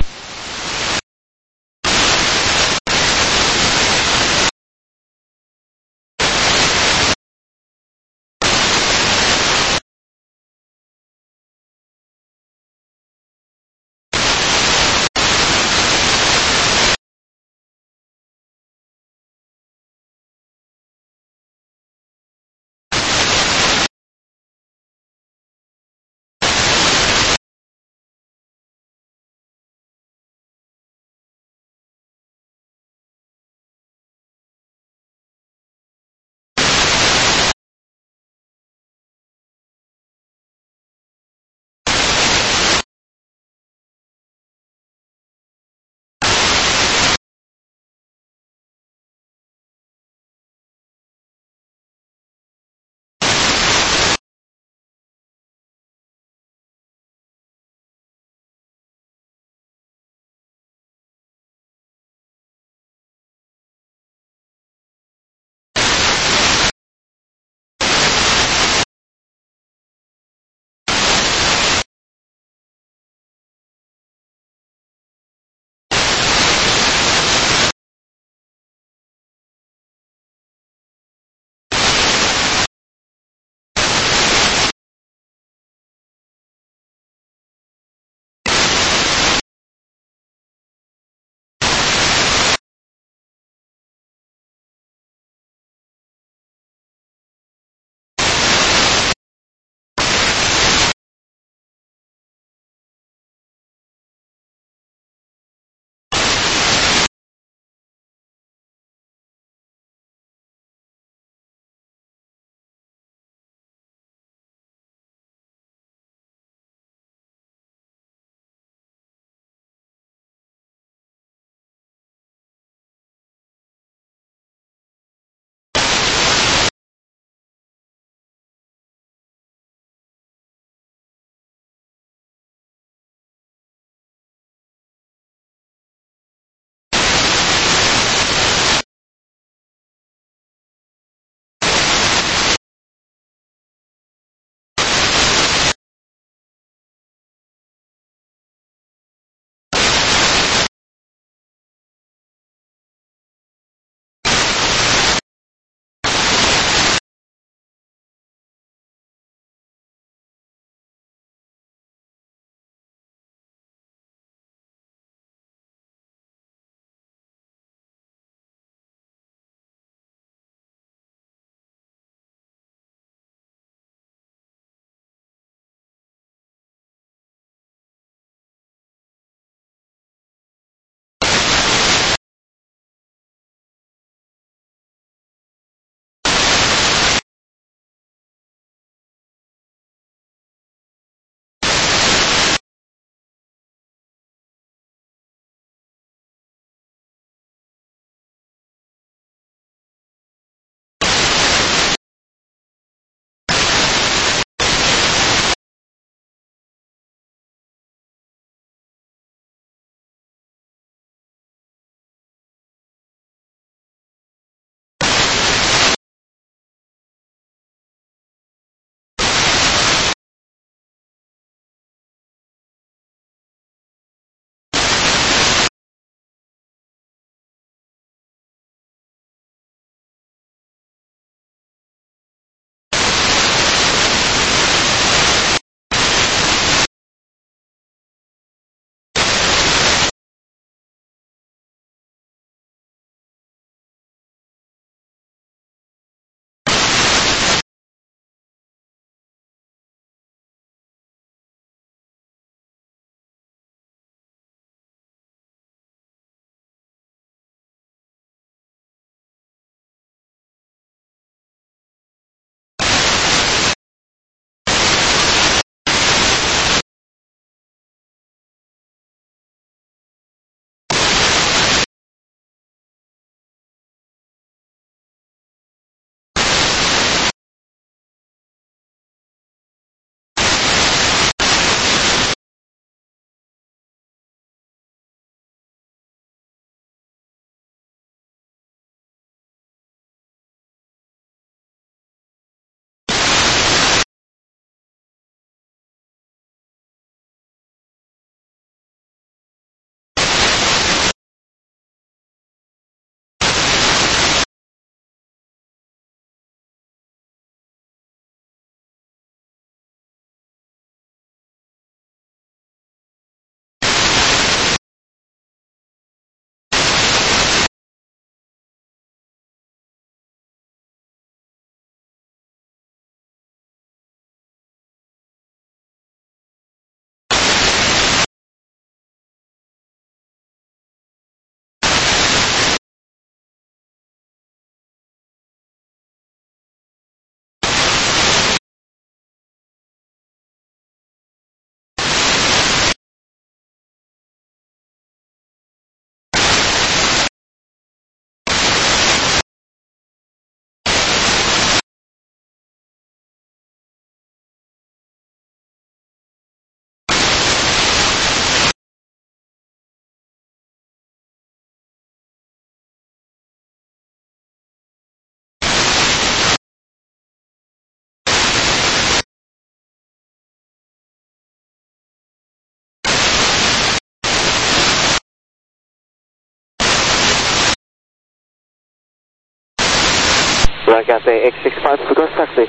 Right, Cathay 865, request taxi.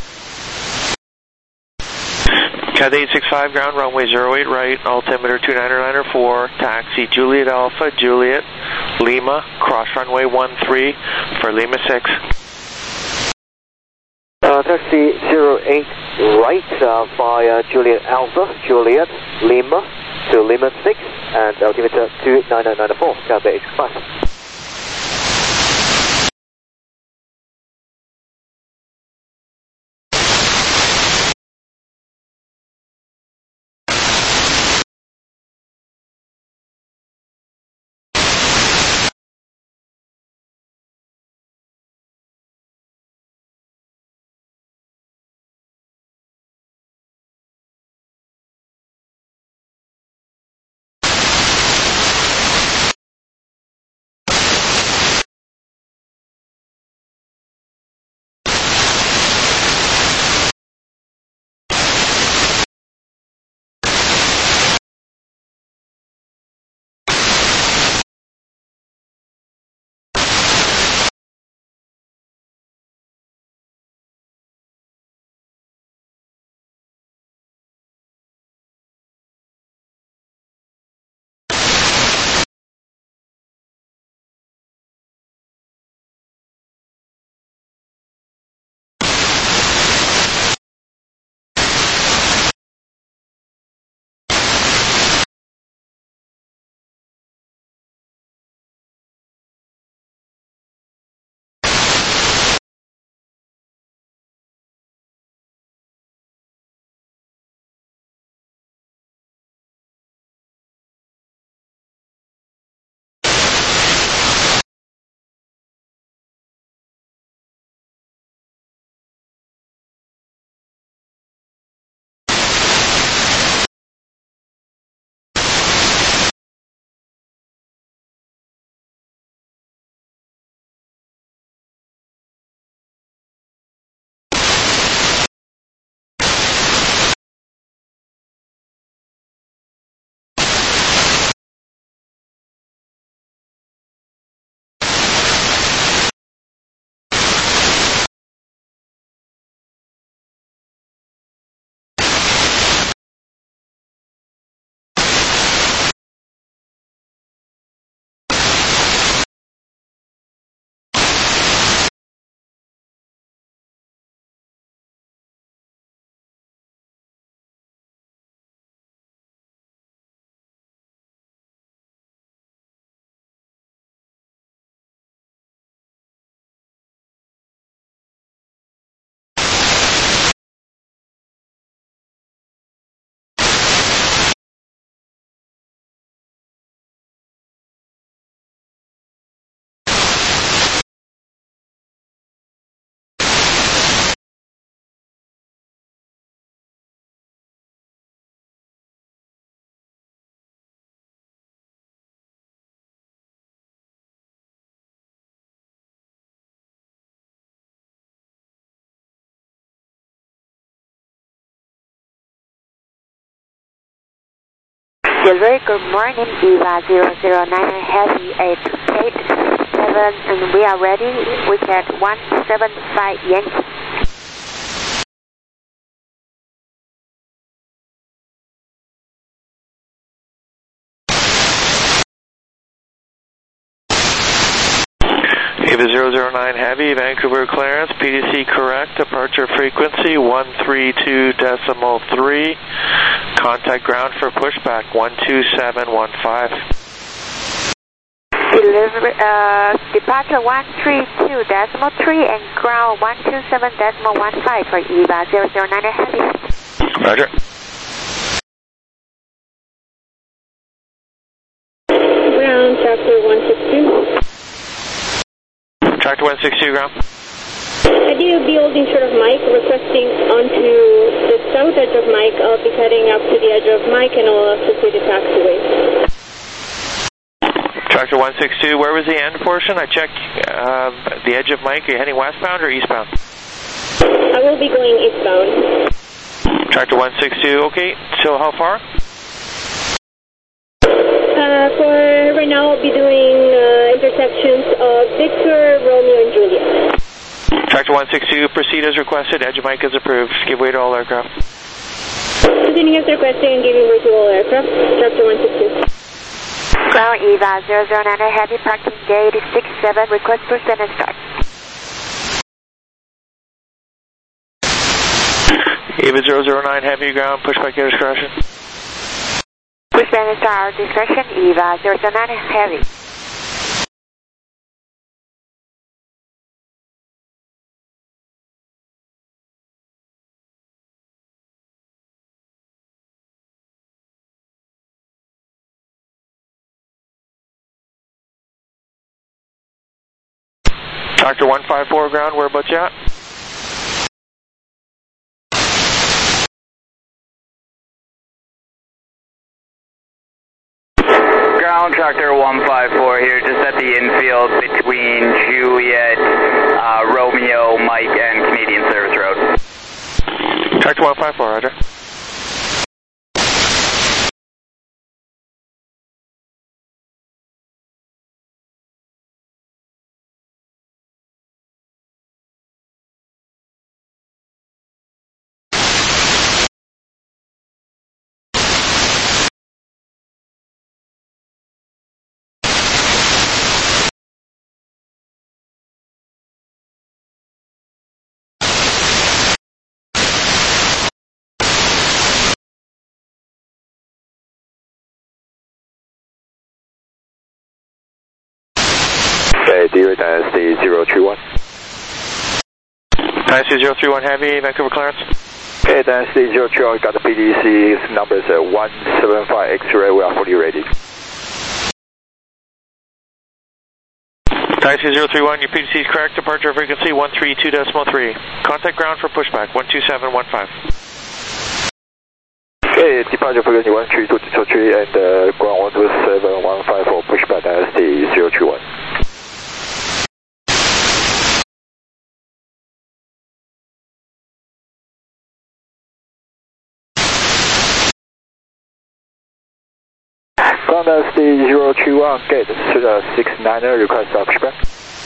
Cathay 865, ground runway 08 right, altimeter 2994, taxi Juliet Alpha, Juliet, Lima, cross runway 13 for Lima 6. Taxi 08 right via Juliet Alpha, Juliet, Lima to Lima 6 and altimeter 2994, Cathay 865. Very good morning, Eva 009 Heavy 887, and we are ready. We get 175 Yankee. Eva 009 Heavy, Vancouver clearance, PDC correct, departure frequency 132.3, contact ground for pushback 12715. Departure 132.3 and ground 127.15 for Eva 009 Heavy. Roger. Ground, chapter 162. Tractor 162, ground. Idea will be holding short of Mike, requesting onto the south edge of Mike. I'll be heading up to the edge of Mike and I'll also see the taxiway. Tractor 162, where was the end portion? I checked the edge of Mike. Are you heading westbound or eastbound? I will be going eastbound. Tractor 162, okay. So how far? For right now, I'll be doing intersections of Victor, Romeo, and Juliet. Tractor 162, proceed as requested. Edge of Mike is approved. Give way to all aircraft. Proceeding as requested and giving way to all aircraft. Tractor 162. Ground EVA 009 Heavy, parking gate 67, request push and start. EVA 009 Heavy, ground, push back your discretion. Push and start our discretion, EVA 009 Heavy. Tractor 154, ground, whereabouts you at? Ground, Tractor 154 here, just at the infield between Juliet, Romeo, Mike, and Canadian Service Road. Tractor 154, roger. Deer Dynasty 031. Dynasty 031 Heavy, Vancouver clearance. Okay, Dynasty 031, got the PDC numbers 175 X-ray, we are fully ready. Dynasty 031, your PDC is correct, departure frequency 132.3. Contact ground for pushback 12715. Okay, departure frequency 132.3 and ground 12715 for pushback Dynasty 031. Dynasty 031, gate 69er, request pushback.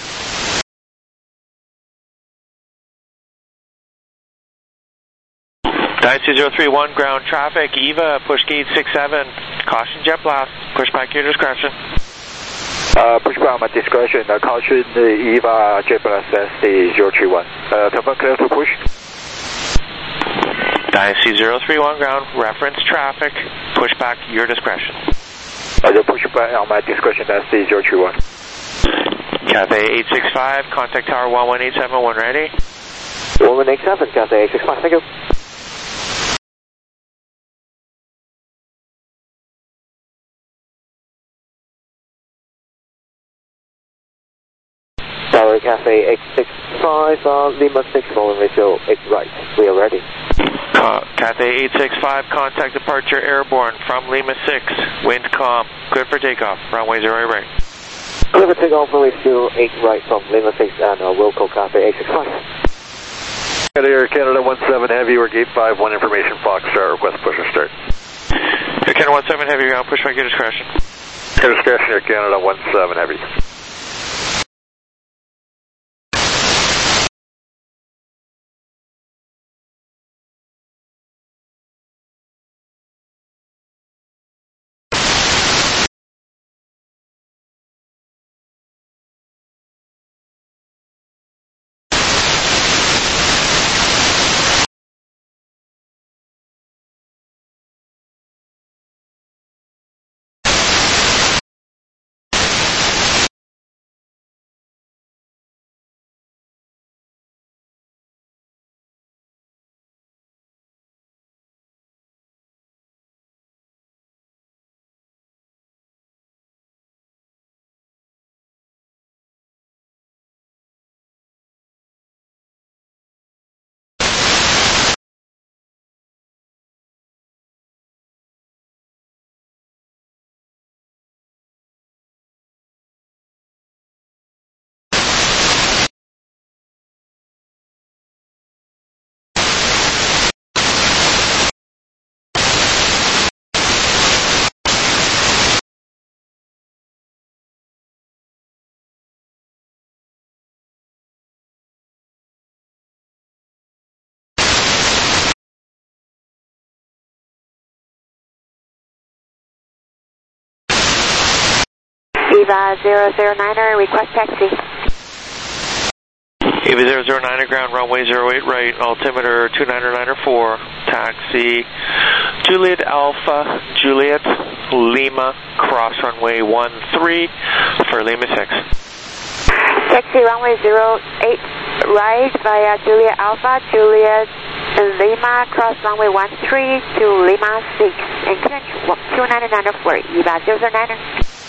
Dynasty 031, ground traffic, EVA, push gate 67, caution jet blast, push back your discretion. Push back on my discretion, caution EVA, jet blast, Dynasty 031. Confirm clear to push. Dynasty 031, ground, reference traffic, push back your discretion. Roger, push back on my discretion, Dynasty 031. Cathay 865, contact tower 11871, ready? 1187, Cathay 865, thank you. Tower Cathay 865, Lima 6, following ratio 8 right, we are ready. Cathay 865, contact departure airborne from Lima 6, wind calm, clear for takeoff, runway 0 right. Clear for takeoff, runway 08 right from Lima 6 and Wilco Cathay 865. Canada 17 Heavy, we're gate 51 information, Foxtrot, request push or start. Air Canada 17 Heavy, ground, push back your discretion. Your discretion, Air Canada 17 Heavy. EVA 009er, request taxi. EVA 009er, ground runway 08 right, altimeter 29904, taxi Juliet Alpha, Juliet, Lima, cross runway 13 for Lima 6. Taxi runway 08 right via Juliet Alpha, Juliet Lima, cross runway 13 to Lima 6, and current 29904, EVA 009er.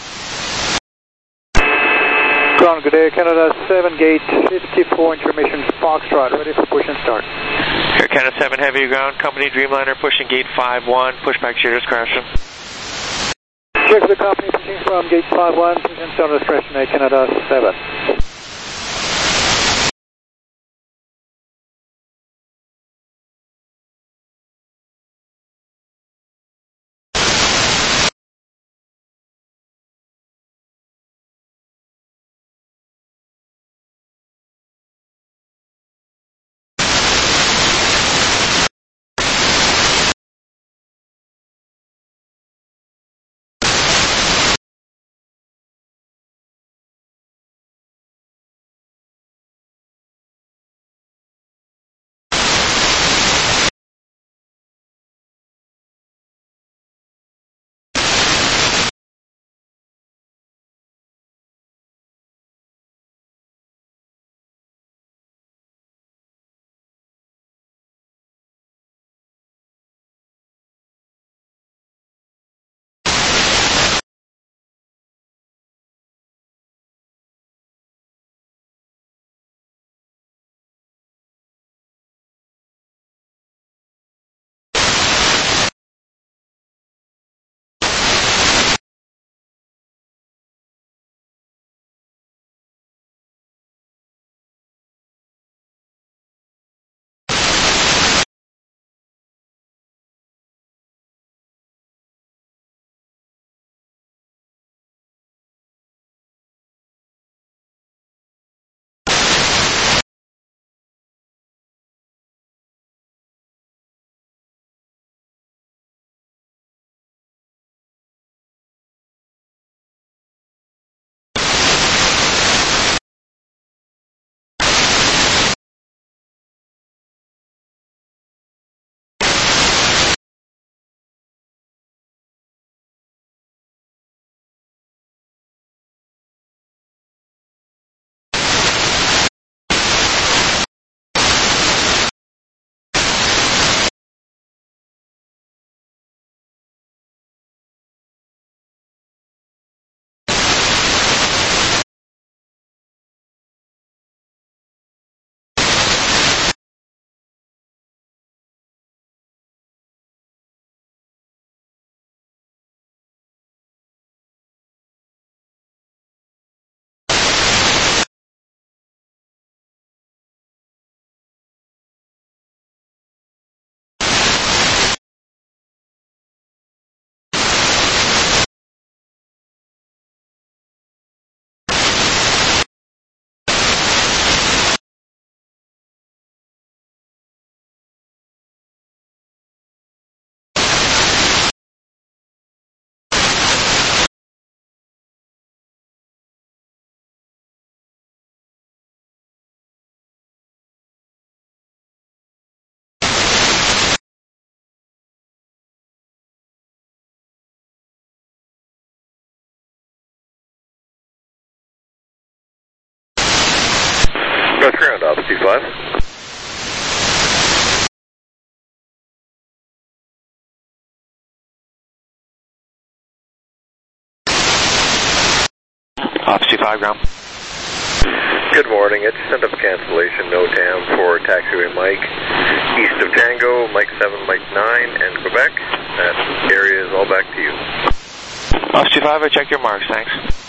Ground, good day, Canada 7, gate 54, information Foxtrot, ready for push and start. Air Canada 7, heavy ground, company Dreamliner pushing gate 51, pushback shears crashing. Check the company pushing from gate 51, push and start discretion, Air Canada 7. North ground, altitude 5. Altitude 5 ground. Good morning, it's send up cancellation, NOTAM for taxiway Mike, east of Tango, Mike 7, Mike 9, and Quebec. That area is all back to you. Altitude 5, I check your marks, thanks.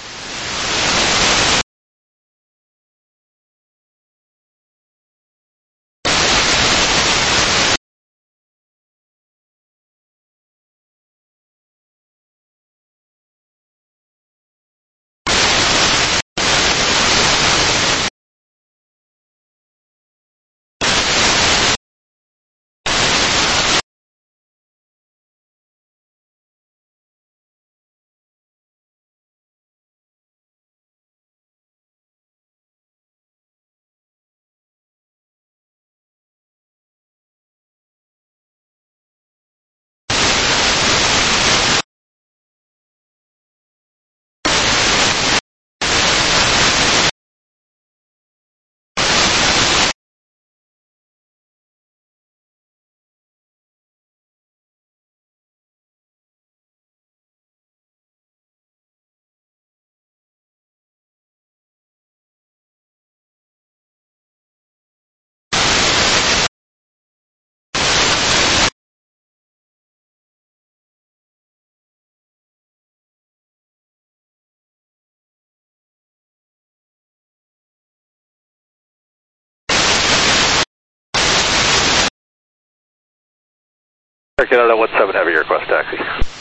Canada 17 Heavy, request taxi.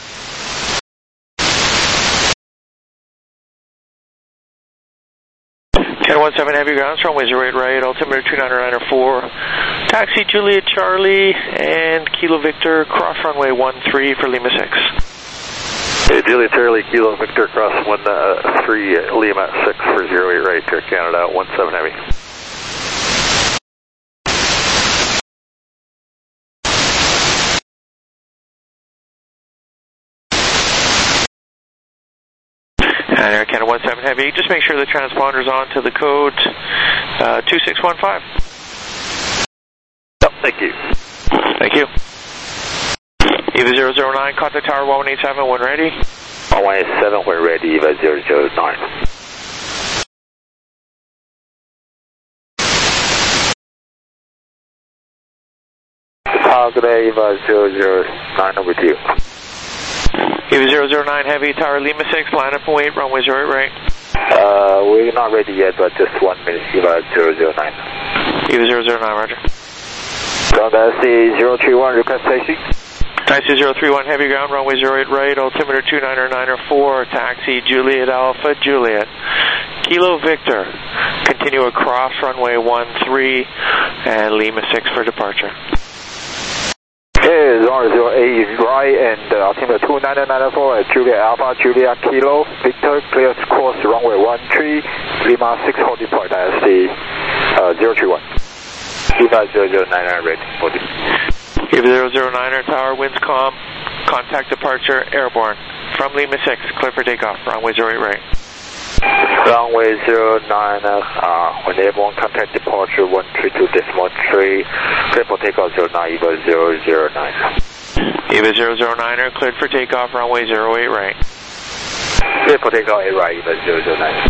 Canada 17 Heavy, ground, runway 08 right, altimeter 29904. Taxi Juliet Charlie and Kilo Victor, cross runway 13 for Lima 6. Hey, Juliet Charlie, Kilo Victor, cross 13 Lima 6 for 08 right, Air Canada 17 Heavy. And Air Canada 17 Heavy, just make sure the transponder's on to the code 2615. Yep, thank you. Thank you. EVA 009, contact tower 1187 when ready. 1187 when ready, EVA 009. Good day, EVA 009 over to you. EVA 009 Heavy, tower Lima 6, line up and wait, runway 08 right. We're not ready yet, but just 1 minute, EVA 009. EVA 009, roger. Taxi 031, request taxi. Taxi 031 Heavy, ground, runway 08 right, altimeter 29904, taxi Juliet Alpha Juliet. Kilo Victor, continue across runway 13 and Lima 6 for departure. Hey, 008 right and altimeter 29994 at Juliet Alpha, Juliet Kilo, Victor, clear course runway 13, Lima 6 hold depart, taxi 031. EVA 009 ready, hold it. EVA 009er, tower, winds calm, contact departure, airborne. From Lima 6, clear for takeoff, runway 08 right. Runway 09, when airborne, contact departure 132.3, clear for takeoff 09, EVA 009. EVA 009er, cleared for takeoff, runway 08 right. Clear for takeoff 8 right, EVA 009.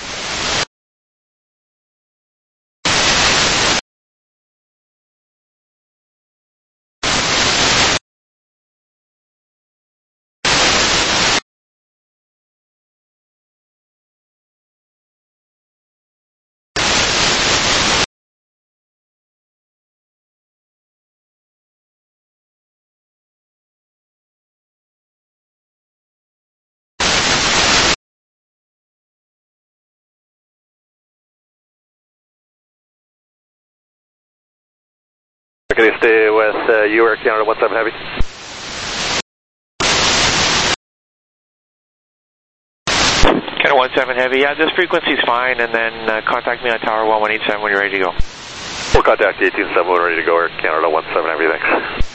Okay, stay with you, Air Canada 17 Heavy. Canada 17 Heavy, yeah, this frequency's fine, and then contact me on tower 1187 when you're ready to go. We'll contact you 187 when we're ready to go, Air Canada 17 Heavy, thanks.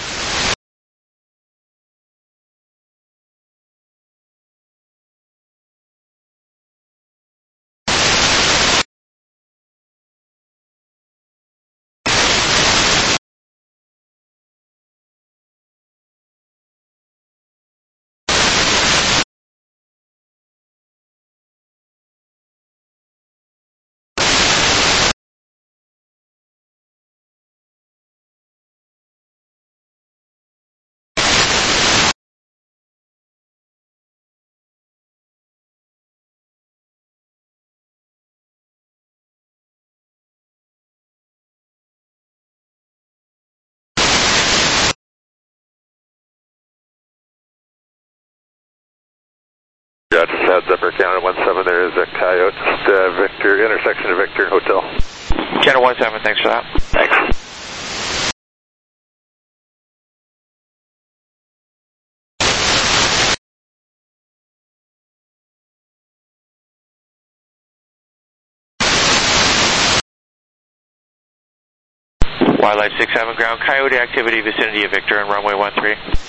Yeah, just heads up, Air Canada 17, there is a Coyote, Victor, intersection of Victor and Hotel. Canada 17, thanks for that. Thanks. Wildlife 67 ground, Coyote activity vicinity of Victor and runway 13.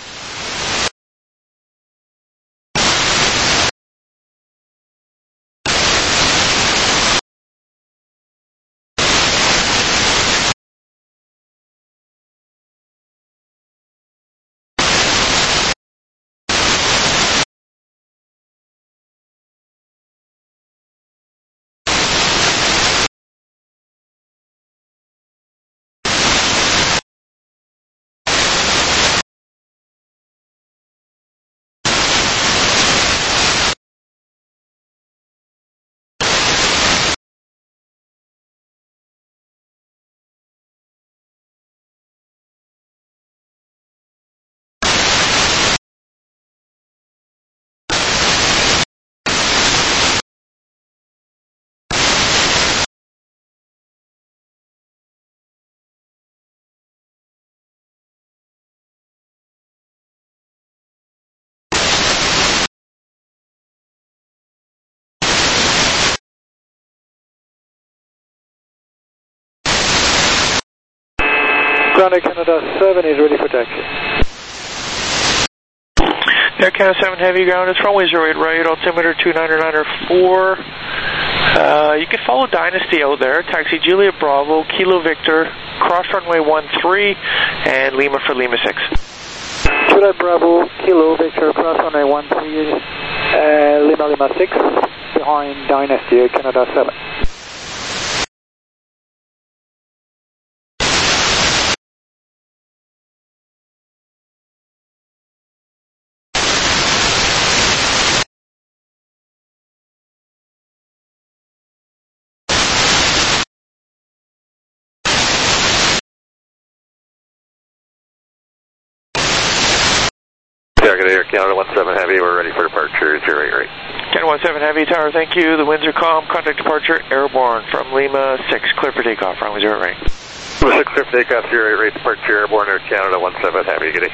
Sunday Canada 7 is ready for taxi. Air Canada 7 Heavy ground is runway 08 right, altimeter 2994. You can follow Dynasty out there, taxi Juliet Bravo, Kilo Victor, cross runway 13, and Lima for Lima 6. Juliet Bravo, Kilo Victor, cross runway 13, Lima 6, behind Dynasty, Air Canada 7. Air Canada 17 Heavy, we're ready for departure, 08 right. Canada 17 Heavy, tower, thank you. The winds are calm, contact departure, airborne from Lima 6, clear for takeoff, runway 08 right. Lima 6, clear for takeoff, 08 right, departure, airborne, Air Canada 17 Heavy, good day.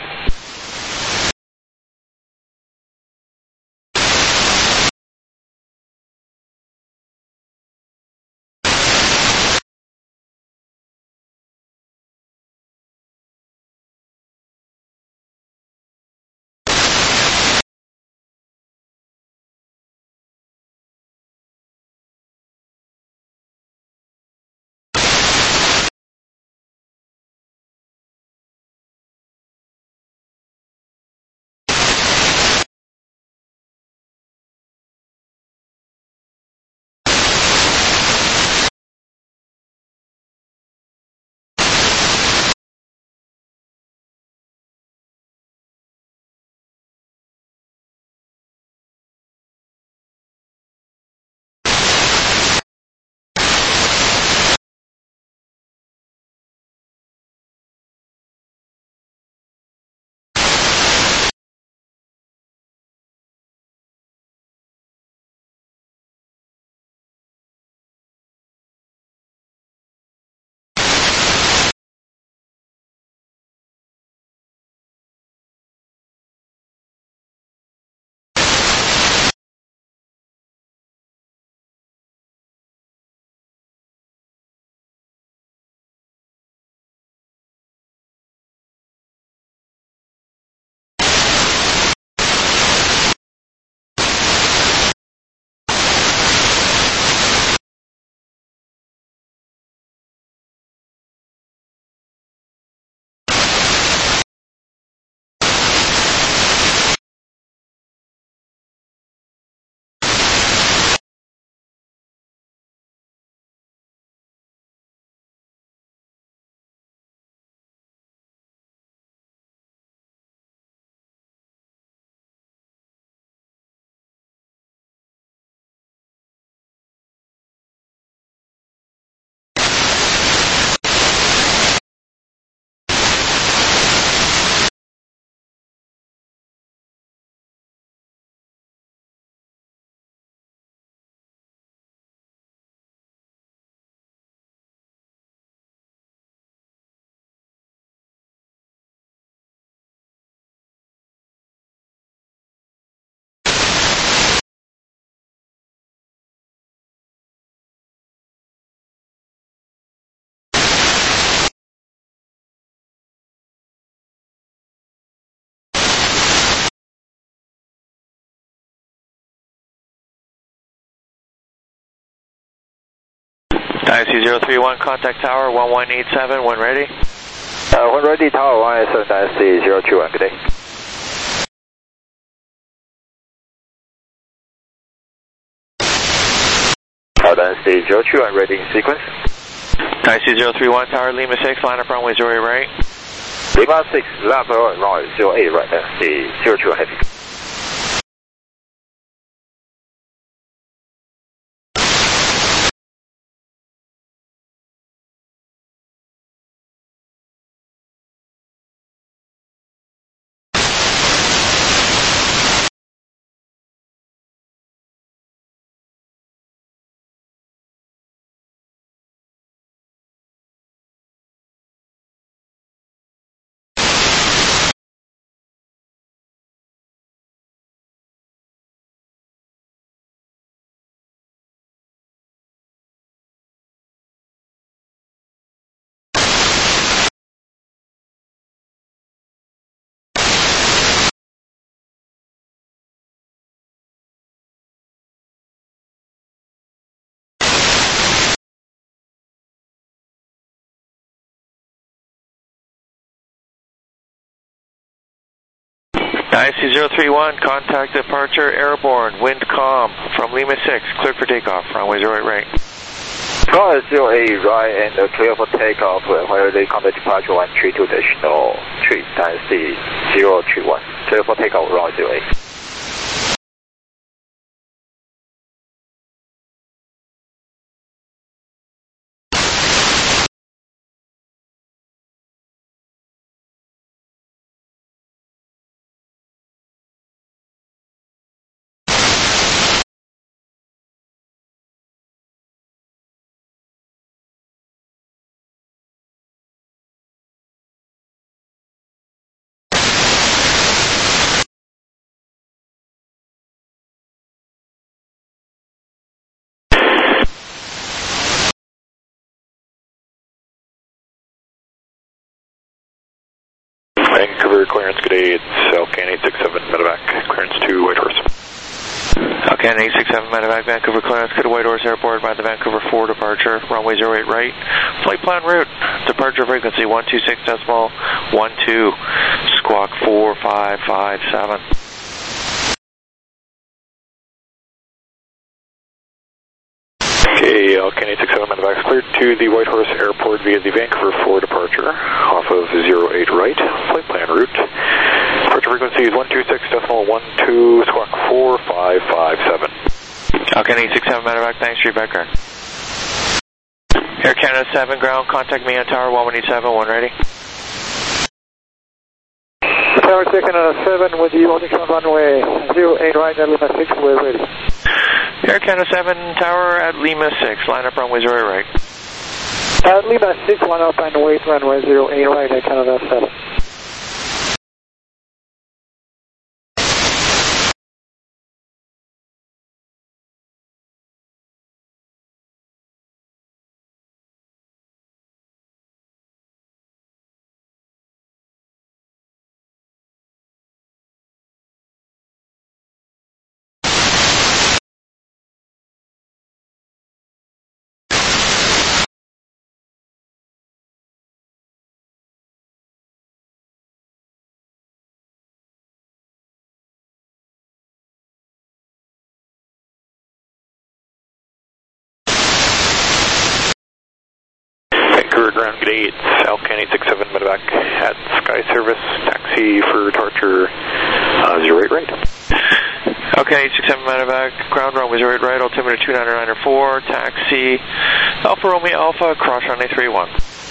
IC031, contact tower 1187, when ready. When ready, tower 187, Dynasty 021, good day. Dynasty 021, ready in sequence. IC031, tower Lima 6, line up runway 08 right. Lima 6, line up runway 08 right, Dynasty 021 heavy. IC031, contact departure airborne, wind calm from Lima 6, clear for takeoff, runway 08 right. Squawk 08 right and clear for takeoff, where they contact departure 132.3, Dynasty 031, clear for takeoff, runway 08. Vancouver clearance, good day, it's Alcan 867 medevac, clearance to Whitehorse. Alcan 867 medevac, Vancouver clearance, good to Whitehorse Airport by the Vancouver 4 departure, runway 08 right, flight plan route, departure frequency 126.12, squawk 4557. Okay, Alcan 867 medevac cleared to the Whitehorse Airport via the Vancouver 4 departure off of 08 right, flight plan route. Departure frequency is 126.12, squawk 4557. Alcan 867 medevac, thanks, Street Becker. Air Canada 7 ground, contact me on tower 1187, one ready. Tower Canada 7 with you holding on runway 08 right at Lima 6, we're ready. Air Canada 7 tower at Lima 6, line up runway 08 right. At Lima 6, line up and wait runway 08 right at Canada 7. Vancouver ground, good day, it's Alcan 867 medevac at Sky Service, taxi for departure 08 right. Okay, 867 medevac, ground runway 08 right, altimeter 299.4, taxi Alpha Romeo Alpha, cross runway 31.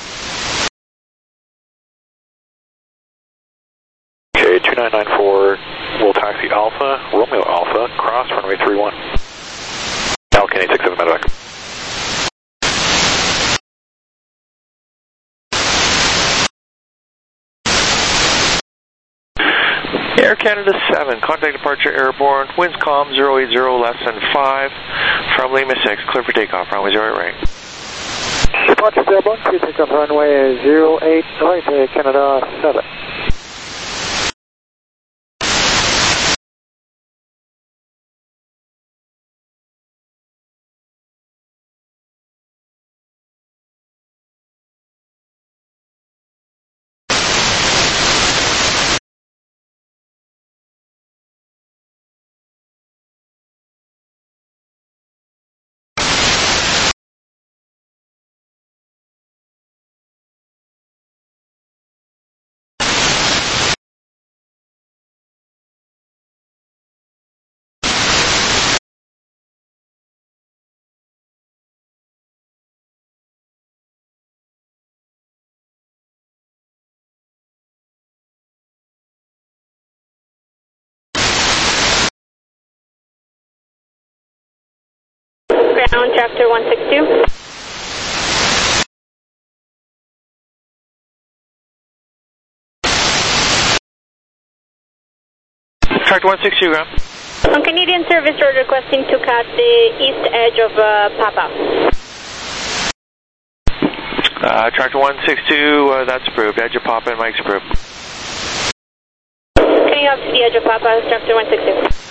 Okay, 2994, we'll taxi Alpha, Romeo Alpha, cross runway 31. Alcan 867 medevac. Air Canada 7, contact departure airborne, winds calm 080 less than 5, from Lima 6, clear for takeoff, runway 08 right. Departure airborne, clear takeoff runway 08 right at Canada 7. Ground chapter 162. Track 162, ground. On Canadian Service Road requesting to cut the east edge of Papa. Tractor 162, that's approved. Edge of Papa and Mike's approved. Coming up to the edge of Papa, Tractor 162.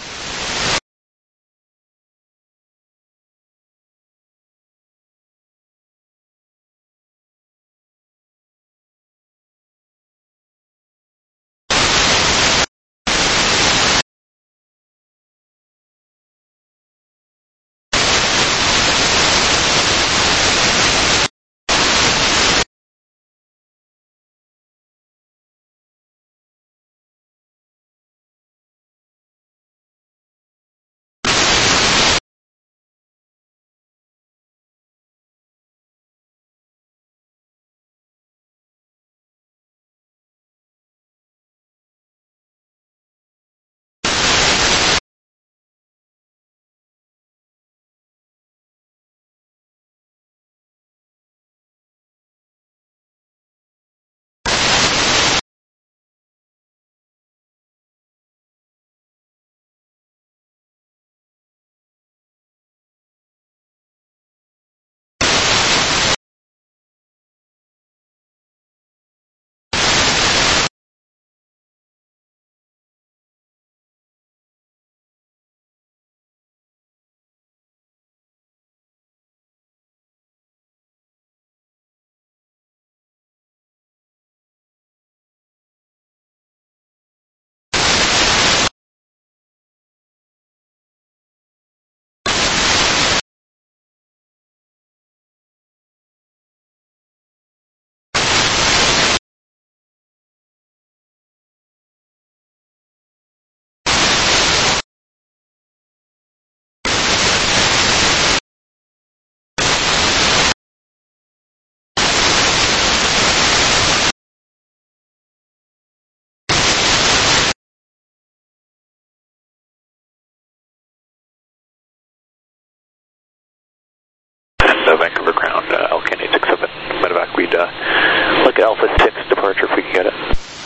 we'd like Alpha 6 departure if we can get it.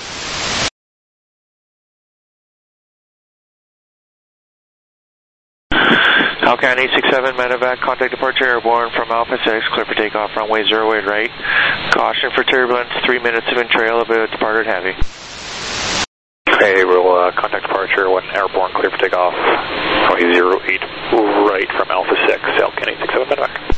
Alcan 867, medevac, contact departure airborne from Alpha 6, clear for takeoff, runway 08 right. Caution for turbulence, 3 minutes of in-trail, about departed heavy. Okay, we'll contact departure when airborne, clear for takeoff, runway 08 right from Alpha 6, Alcan 867, medevac.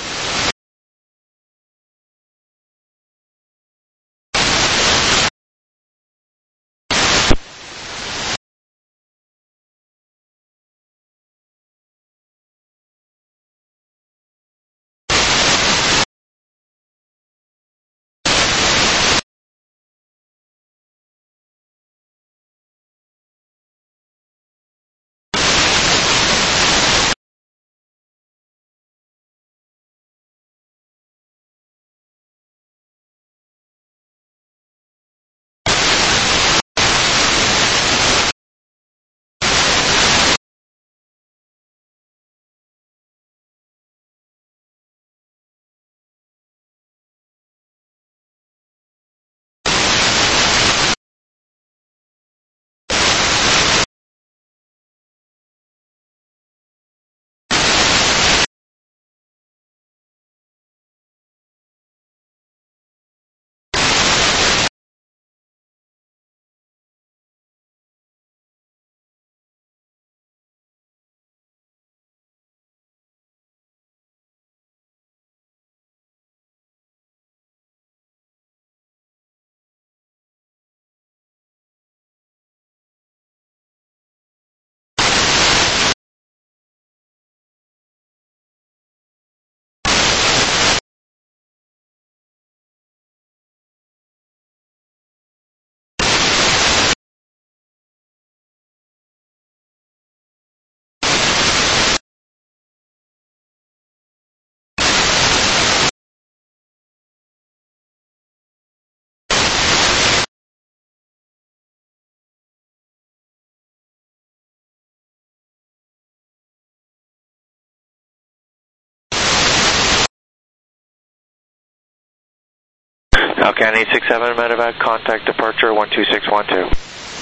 Alcan 867, medevac, contact departure 12612.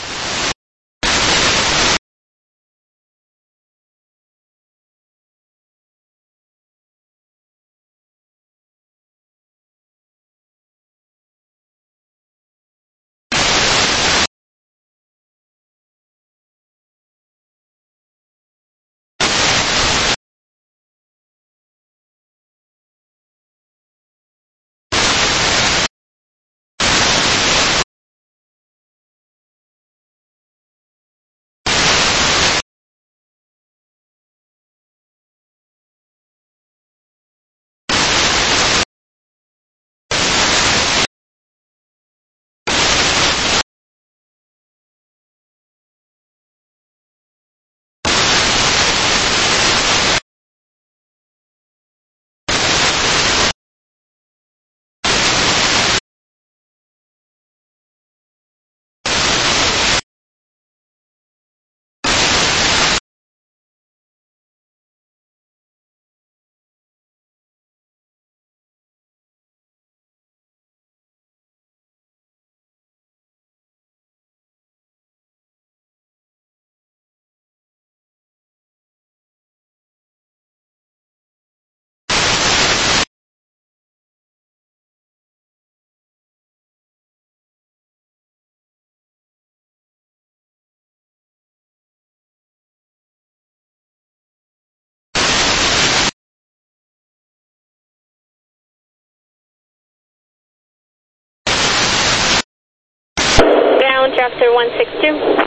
Tractor 162.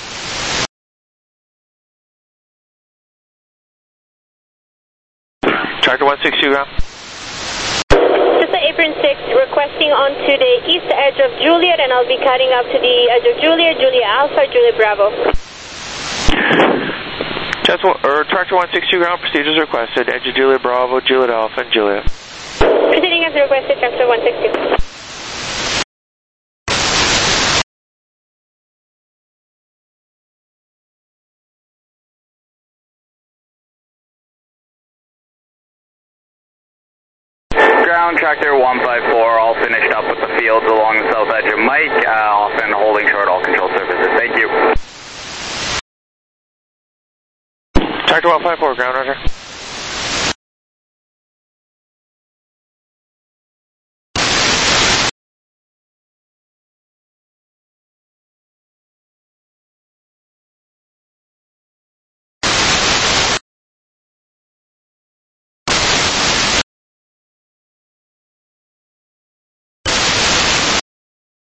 Tractor 162, ground. Cessna Apron 6, requesting onto the east edge of Juliet, and I'll be cutting up to the edge of Juliet, Juliet Alpha, Juliet Bravo. Tractor 162, ground, procedures requested, edge of Juliet Bravo, Juliet Alpha, and Juliet. Proceeding as requested, Tractor 162. ground, tractor 154, all finished up with the fields along the south edge of Mike, off and holding short all control surfaces. Thank you. Tractor 154, ground, roger.